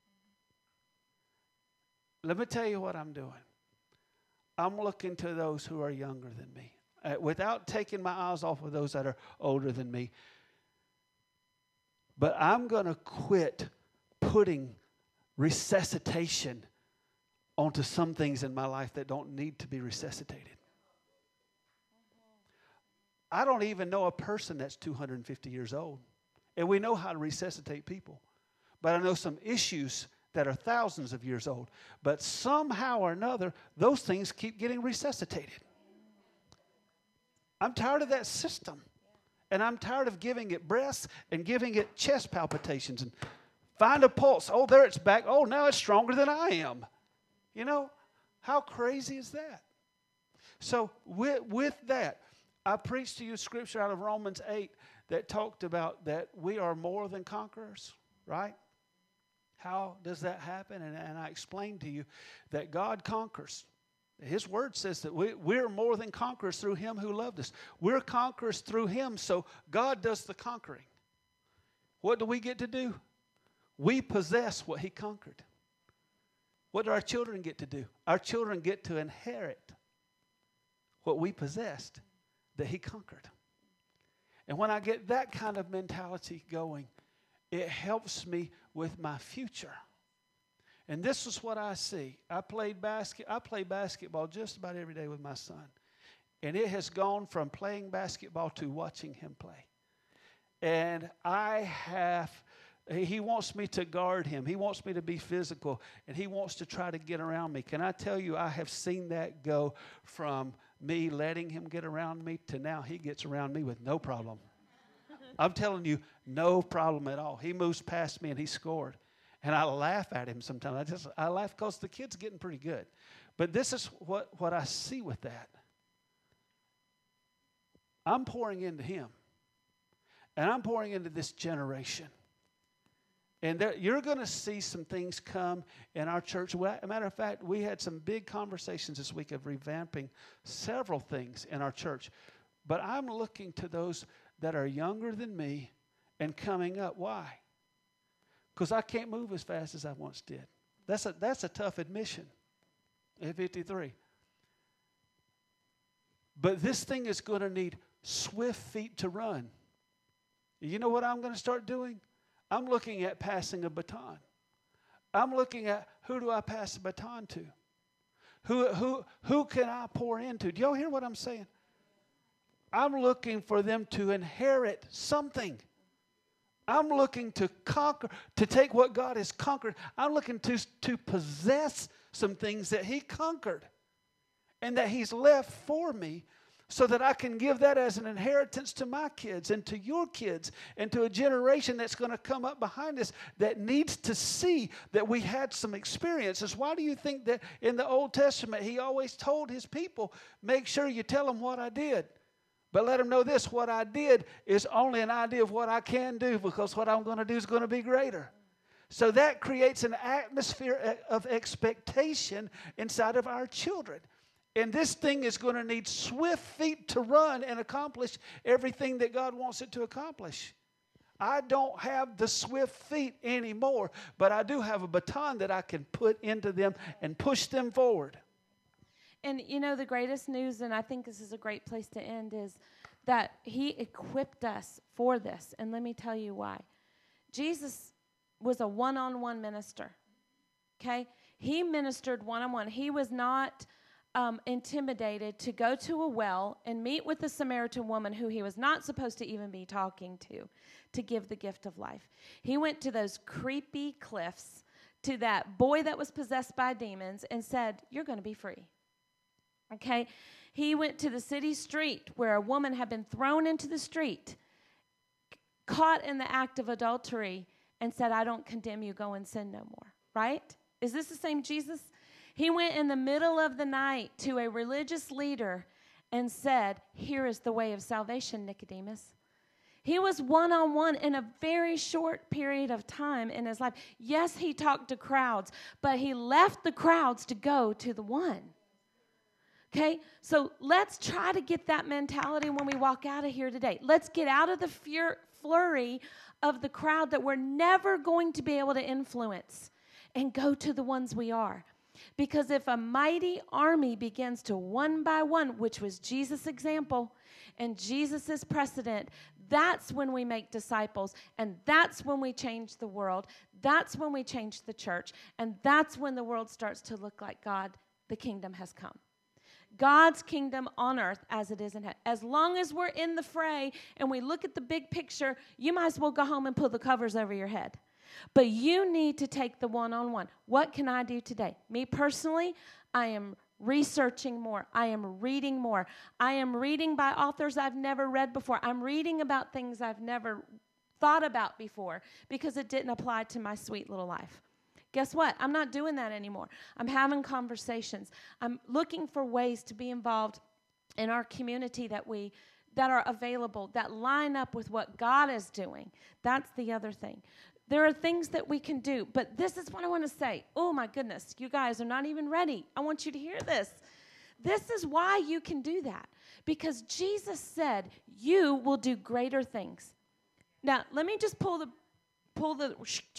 Let me tell you what I'm doing. I'm looking to those who are younger than me. Without taking my eyes off of those that are older than me. But I'm going to quit putting resuscitation onto some things in my life that don't need to be resuscitated. I don't even know a person that's 250 years old. And we know how to resuscitate people. But I know some issues that are thousands of years old. But somehow or another, those things keep getting resuscitated. I'm tired of that system. And I'm tired of giving it breaths and giving it chest palpitations and find a pulse. Oh, there it's back. Oh, now it's stronger than I am. You know, how crazy is that? So with that, I preached to you scripture out of Romans 8 that talked about that we are more than conquerors, right? How does that happen? And I explained to you that God conquers. His word says that we're more than conquerors through Him who loved us. We're conquerors through Him, so God does the conquering. What do we get to do? We possess what He conquered. What do our children get to do? Our children get to inherit what we possessed that He conquered. And when I get that kind of mentality going, it helps me with my future. And this is what I see. I play basketball just about every day with my son. And it has gone from playing basketball to watching him play. And he wants me to guard him. He wants me to be physical, and he wants to try to get around me. Can I tell you, I have seen that go from me letting him get around me to now he gets around me with no problem. I'm telling you, no problem at all. He moves past me and he scored. And I laugh at him sometimes. I laugh because the kid's getting pretty good. But this is what I see with that. I'm pouring into him. And I'm pouring into this generation. And you're going to see some things come in our church. As a matter of fact, we had some big conversations this week of revamping several things in our church. But I'm looking to those that are younger than me and coming up. Why? Because I can't move as fast as I once did. That's a tough admission at 53. But this thing is going to need swift feet to run. You know what I'm going to start doing? I'm looking at passing a baton. I'm looking at who do I pass the baton to? Who can I pour into? Do y'all hear what I'm saying? I'm looking for them to inherit something. I'm looking to conquer, to take what God has conquered. I'm looking to possess some things that he conquered and that he's left for me so that I can give that as an inheritance to my kids and to your kids and to a generation that's going to come up behind us that needs to see that we had some experiences. Why do you think that in the Old Testament he always told his people, make sure you tell them what I did? But let them know this, what I did is only an idea of what I can do because what I'm going to do is going to be greater. So that creates an atmosphere of expectation inside of our children. And this thing is going to need swift feet to run and accomplish everything that God wants it to accomplish. I don't have the swift feet anymore, but I do have a baton that I can put into them and push them forward. And you know, the greatest news, and I think this is a great place to end, is that he equipped us for this. And let me tell you why. Jesus was a one-on-one minister, okay? He ministered one-on-one. He was not intimidated to go to a well and meet with the Samaritan woman who he was not supposed to even be talking to give the gift of life. He went to those creepy cliffs, to that boy that was possessed by demons, and said, you're going to be free. Okay, he went to the city street where a woman had been thrown into the street, caught in the act of adultery, and said, I don't condemn you, go and sin no more, right? Is this the same Jesus? He went in the middle of the night to a religious leader and said, here is the way of salvation, Nicodemus. He was one-on-one in a very short period of time in his life. Yes, he talked to crowds, but he left the crowds to go to the one. Okay, so let's try to get that mentality when we walk out of here today. Let's get out of the flurry of the crowd that we're never going to be able to influence and go to the ones we are. Because if a mighty army begins to one by one, which was Jesus' example and Jesus' precedent, that's when we make disciples, and that's when we change the world. That's when we change the church, and that's when the world starts to look like God, the kingdom has come. God's kingdom on earth as it is in heaven. As long as we're in the fray and we look at the big picture, you might as well go home and pull the covers over your head. But you need to take the one-on-one. What can I do today? Me personally, I am researching more. I am reading more. I am reading by authors I've never read before. I'm reading about things I've never thought about before because it didn't apply to my sweet little life. Guess what? I'm not doing that anymore. I'm having conversations. I'm looking for ways to be involved in our community that are available, that line up with what God is doing. That's the other thing. There are things that we can do, but this is what I want to say. Oh, my goodness, you guys are not even ready. I want you to hear this. This is why you can do that, because Jesus said you will do greater things. Now, let me just pull the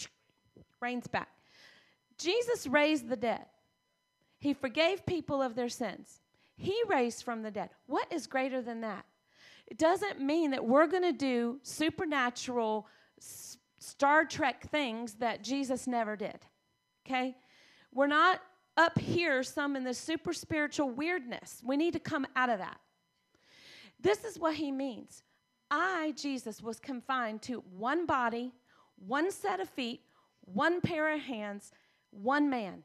reins back. Jesus raised the dead. He forgave people of their sins. He raised from the dead. What is greater than that? It doesn't mean that we're going to do supernatural Star Trek things that Jesus never did, okay? We're not up here some in this super spiritual weirdness. We need to come out of that. This is what he means. I, Jesus, was confined to one body, one set of feet, one pair of hands, one man.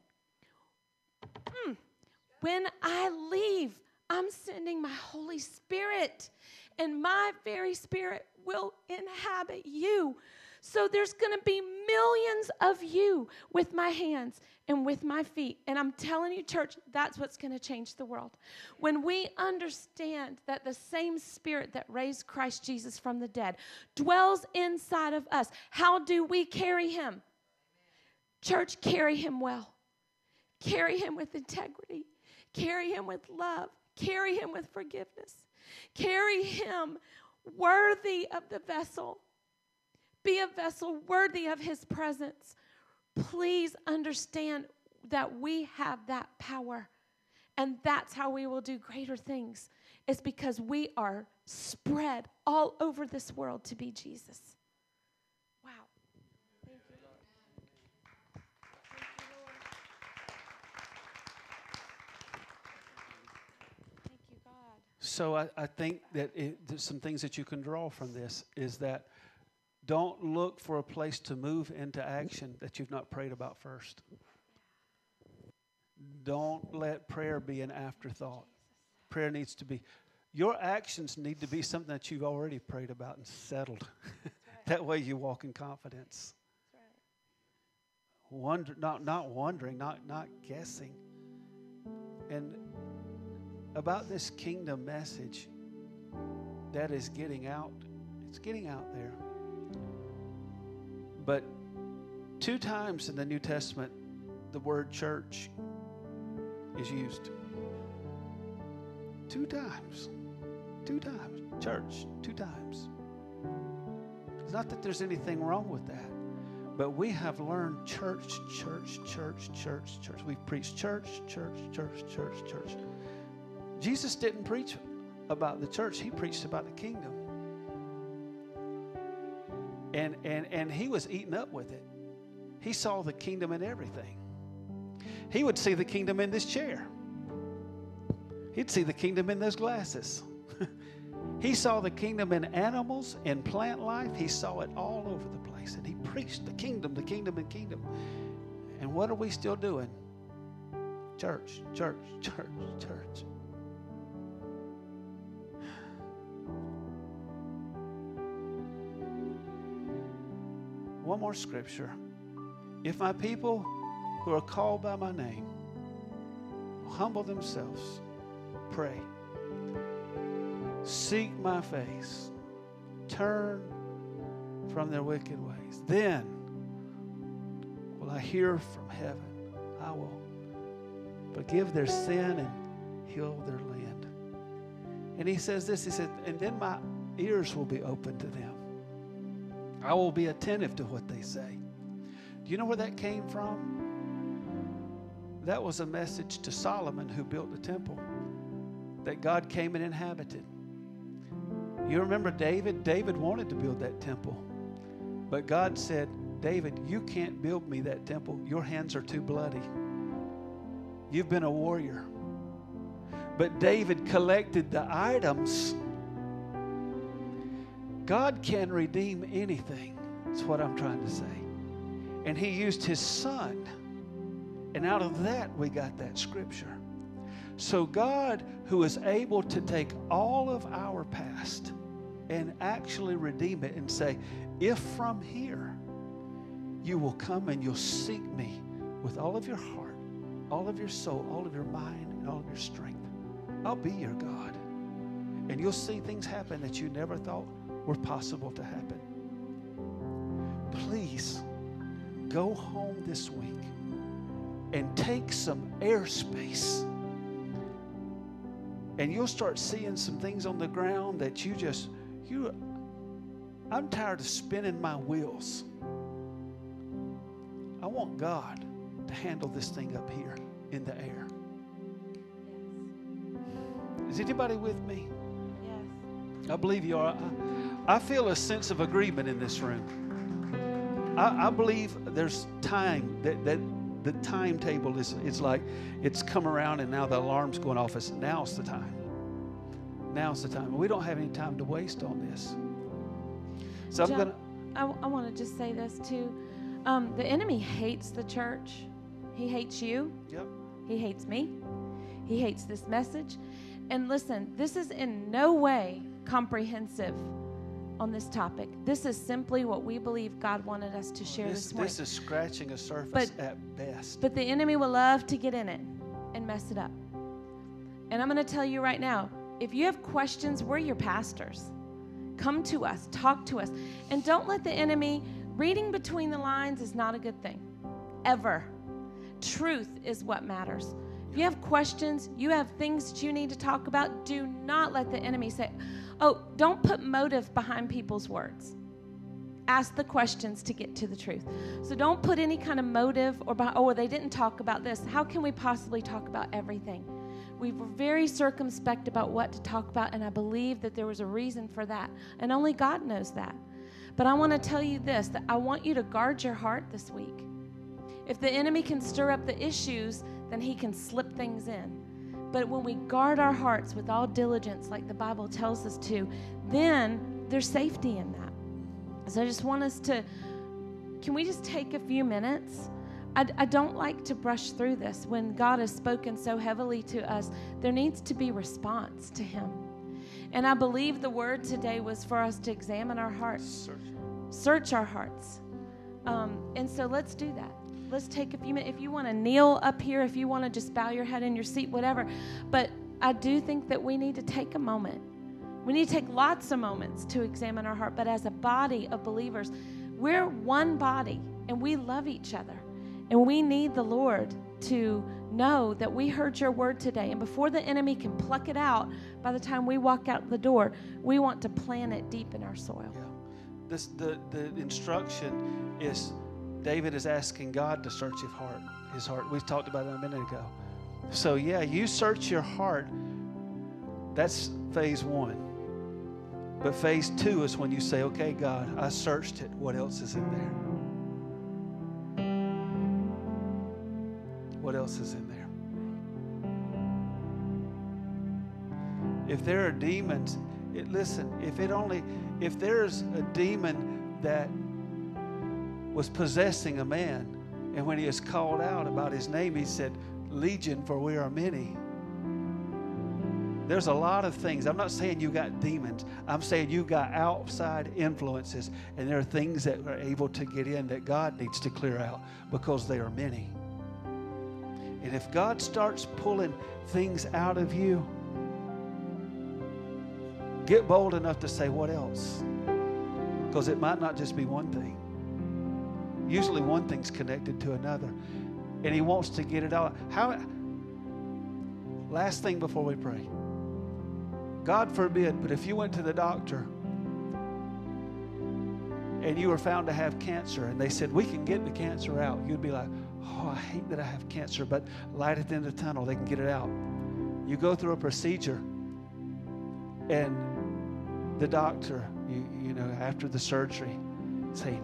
When I leave, I'm sending my Holy Spirit, and my very Spirit will inhabit you. So there's going to be millions of you with my hands and with my feet. And I'm telling you, church, that's what's going to change the world. When we understand that the same Spirit that raised Christ Jesus from the dead dwells inside of us, how do we carry him? Church, carry him well. Carry him with integrity. Carry him with love. Carry him with forgiveness. Carry him worthy of the vessel. Be a vessel worthy of his presence. Please understand that we have that power. And that's how we will do greater things. It's because we are spread all over this world to be Jesus. Wow. Thank you, Lord. Thank you, Lord. Thank you, God. So I think that there's some things that you can draw from this is that don't look for a place to move into action that you've not prayed about first. Don't let prayer be an afterthought. Prayer needs to be, your actions need to be something that you've already prayed about and settled. That way you walk in confidence. Not wondering, not guessing. And about this kingdom message that is getting out, it's getting out there. But 2 times in the New Testament, the word church is used. 2 times. 2 times. Church, 2 times. It's not that there's anything wrong with that. But we have learned church. We've preached church. Jesus didn't preach about the church. He preached about the kingdom. And he was eaten up with it. He saw the kingdom in everything. He would see the kingdom in this chair. He'd see the kingdom in those glasses. He saw the kingdom in animals, in plant life. He saw it all over the place. And he preached the kingdom. And what are we still doing? Church. One more scripture. If my people who are called by my name will humble themselves, pray, seek my face, turn from their wicked ways, then will I hear from heaven. I will forgive their sin and heal their land. And he says this, he said, and then my ears will be open to them. I will be attentive to what they say. Do you know where that came from? That was a message to Solomon, who built the temple, that God came and inhabited. You remember David? David wanted to build that temple. But God said, David, you can't build me that temple. Your hands are too bloody. You've been a warrior. But David collected the items. God can redeem anything. That's what I'm trying to say. And he used his son. And out of that, we got that scripture. So God, who is able to take all of our past and actually redeem it and say, if from here you will come and you'll seek me with all of your heart, all of your soul, all of your mind, and all of your strength, I'll be your God. And you'll see things happen that you never thought were possible to happen. Please go home this week and take some airspace. And you'll start seeing some things on the ground that I'm tired of spinning my wheels. I want God to handle this thing up here in the air. Is anybody with me? Yes. I believe you are. I feel a sense of agreement in this room. I believe there's time that the timetable is like it's come around and now the alarm's going off. Now's the time. Now's the time. We don't have any time to waste on this. So I'm John, going to... I want to just say this too. The enemy hates the church. He hates you. Yep. He hates me. He hates this message. And listen, this is in no way comprehensive on this topic. This is simply what we believe God wanted us to share this morning. This is scratching a surface at best. But the enemy will love to get in it and mess it up. And I'm going to tell you right now, if you have questions, we're your pastors. Come to us, talk to us. And don't let the enemy, reading between the lines is not a good thing, ever. Truth is what matters. If you have questions, you have things that you need to talk about, do not let the enemy say, oh, don't put motive behind people's words. Ask the questions to get to the truth. So don't put any kind of motive or, they didn't talk about this. How can we possibly talk about everything? We were very circumspect about what to talk about, and I believe that there was a reason for that. And only God knows that. But I want to tell you this, that I want you to guard your heart this week. If the enemy can stir up the issues, then he can slip things in. But when we guard our hearts with all diligence, like the Bible tells us to, then there's safety in that. So I just want us to, can we just take a few minutes? I don't like to brush through this. When God has spoken so heavily to us, there needs to be response to him. And I believe the word today was for us to examine our hearts. Search our hearts. And so let's do that. Let's take a few minutes. If you want to kneel up here, if you want to just bow your head in your seat, whatever. But I do think that we need to take a moment. We need to take lots of moments to examine our heart. But as a body of believers, we're one body, and we love each other. And we need the Lord to know that we heard your word today. And before the enemy can pluck it out, by the time we walk out the door, we want to plant it deep in our soil. Yeah. The instruction is David is asking God to search his heart. We talked about it a minute ago. So yeah, you search your heart. That's phase 1. But phase 2 is when you say, okay, God, I searched it. What else is in there? What else is in there? If there are demons, if there's a demon that was possessing a man, and when he was called out about his name, he said, Legion, for we are many. There's a lot of things. I'm not saying you got demons. I'm saying you got outside influences, and there are things that are able to get in that God needs to clear out because they are many. And if God starts pulling things out of you, get bold enough to say, what else? Because it might not just be one thing. Usually one thing's connected to another. And he wants to get it out. Last thing before we pray. God forbid, but if you went to the doctor and you were found to have cancer and they said, we can get the cancer out, you'd be like, oh, I hate that I have cancer, but light at the end of the tunnel, they can get it out. You go through a procedure and the doctor, you know, after the surgery, say,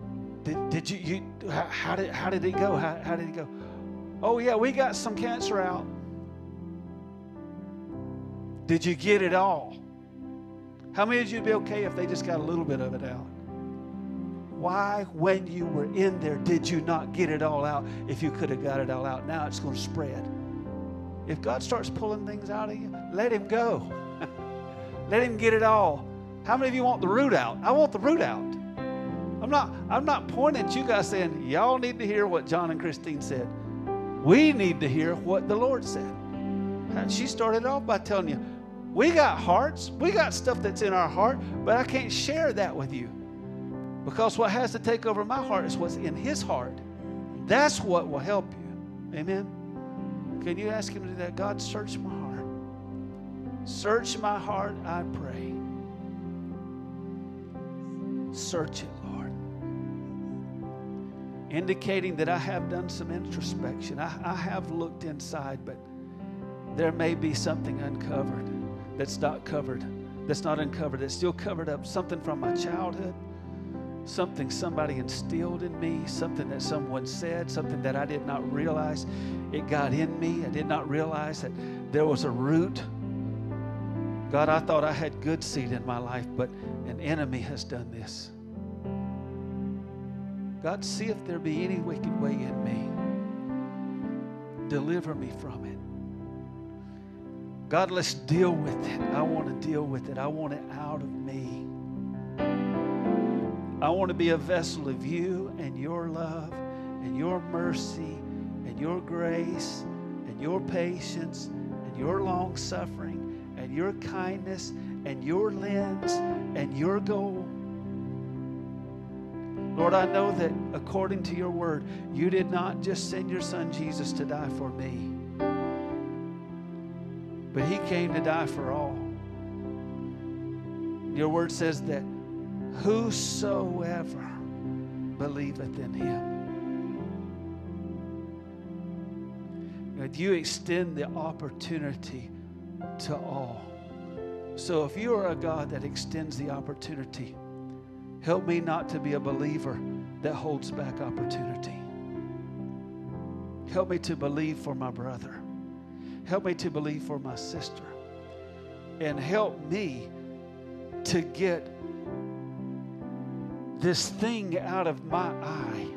how did it go? How did it go? Oh yeah, we got some cancer out. Did you get it all? How many of you would be okay if they just got a little bit of it out? Why, when you were in there, did you not get it all out if you could have got it all out? Now it's going to spread. If God starts pulling things out of you, let him go. Let him get it all. How many of you want the root out? I want the root out. I'm not pointing at you guys saying, y'all need to hear what John and Christine said. We need to hear what the Lord said. And she started off by telling you, we got hearts. We got stuff that's in our heart, but I can't share that with you. Because what has to take over my heart is what's in his heart. That's what will help you. Amen? Can you ask him to do that? God, search my heart. Search my heart, I pray. Search it, Lord. Indicating that I have done some introspection. I have looked inside, but there may be something uncovered that's not covered, that's not uncovered, that's still covered up. Something from my childhood, something somebody instilled in me, something that someone said, something that I did not realize it got in me. I did not realize that there was a root. God, I thought I had good seed in my life, but an enemy has done this. God, see if there be any wicked way in me. Deliver me from it. God, let's deal with it. I want to deal with it. I want it out of me. I want to be a vessel of you and your love and your mercy and your grace and your patience and your long suffering and your kindness and your lens and your goal. Lord, I know that according to your word, you did not just send your son Jesus to die for me, but he came to die for all. Your word says that whosoever believeth in him. God, you extend the opportunity to all. So if you are a God that extends the opportunity, help me not to be a believer that holds back opportunity. Help me to believe for my brother. Help me to believe for my sister. And help me to get this thing out of my eye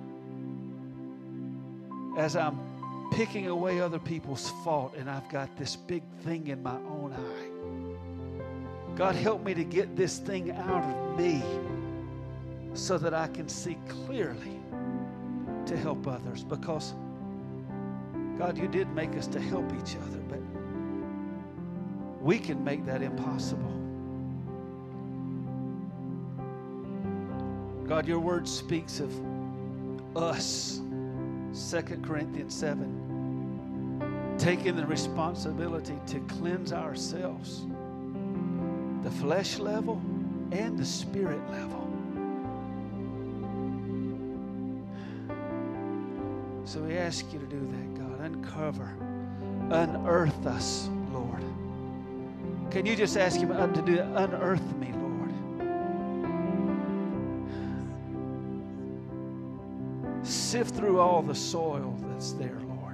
as I'm picking away other people's fault and I've got this big thing in my own eye. God, help me to get this thing out of me so that I can see clearly to help others. Because, God, you did make us to help each other, but we can make that impossible. God, your word speaks of us, 2 Corinthians 7, taking the responsibility to cleanse ourselves, the flesh level and the spirit level. So we ask you to do that, God. Uncover, unearth us, Lord. Can you just ask him to do that? Unearth me, Lord. Sift through all the soil that's there, Lord.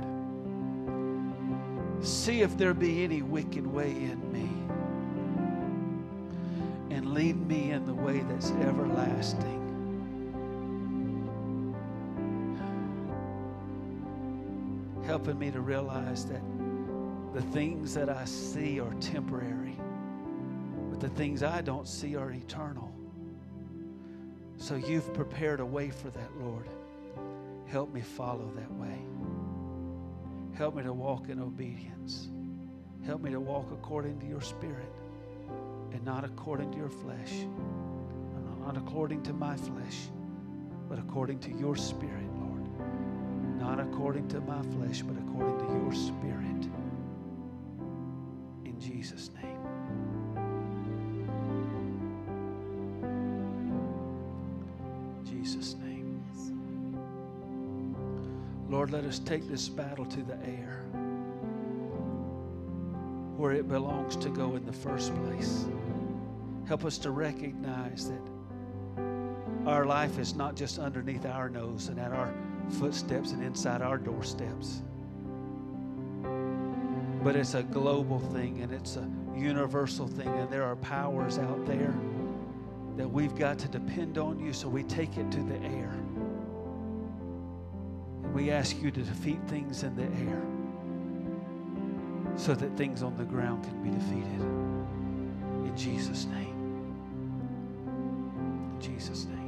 See if there be any wicked way in me. And lead me in the way that's everlasting. Helping me to realize that the things that I see are temporary, but the things I don't see are eternal. So you've prepared a way for that, Lord. Help me follow that way. Help me to walk in obedience. Help me to walk according to your Spirit and not according to your flesh, not according to my flesh, but according to your Spirit, Lord. Not according to my flesh, but according to your Spirit. In Jesus' name. Jesus' name. Lord, let us take this battle to the air where it belongs to go in the first place. Help us to recognize that our life is not just underneath our nose and at our footsteps and inside our doorsteps, but it's a global thing and it's a universal thing, and there are powers out there that we've got to depend on you, so we take it to the air and we ask you to defeat things in the air so that things on the ground can be defeated. In Jesus' name. In Jesus' name.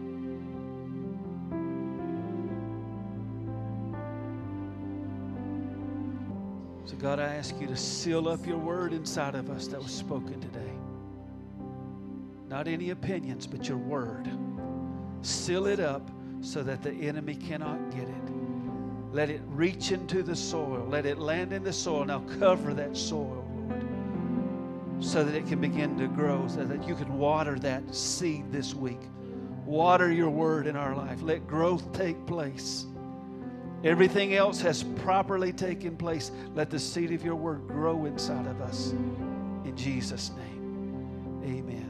So God, I ask you to seal up your word inside of us that was spoken today. Not any opinions, but your word. Seal it up so that the enemy cannot get it. Let it reach into the soil. Let it land in the soil. Now cover that soil, Lord, so that it can begin to grow, so that you can water that seed this week. Water your word in our life. Let growth take place. Everything else has properly taken place. Let the seed of your word grow inside of us. In Jesus' name, amen.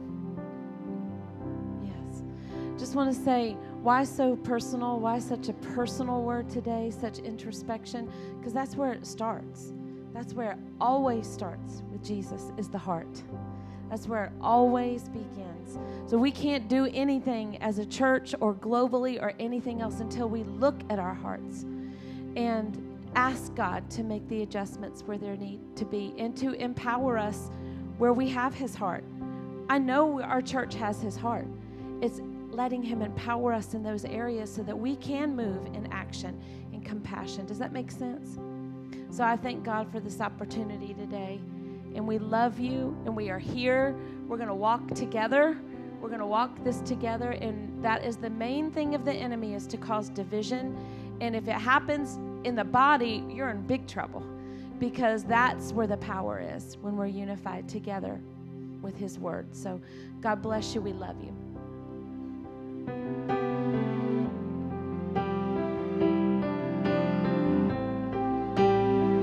Yes. Just want to say, why so personal? Why such a personal word today, such introspection? Because that's where it starts. That's where it always starts with Jesus, is the heart. That's where it always begins. So we can't do anything as a church or globally or anything else until we look at our hearts and ask God to make the adjustments where there need to be and to empower us where we have his heart. I know our church has his heart. It's letting him empower us in those areas so that we can move in action and compassion. Does that make sense? So I thank God for this opportunity today. And we love you, and we are here. We're going to walk together. We're going to walk this together, and that is the main thing of the enemy, is to cause division. And if it happens in the body, you're in big trouble, because that's where the power is, when we're unified together with his word. So God bless you. We love you.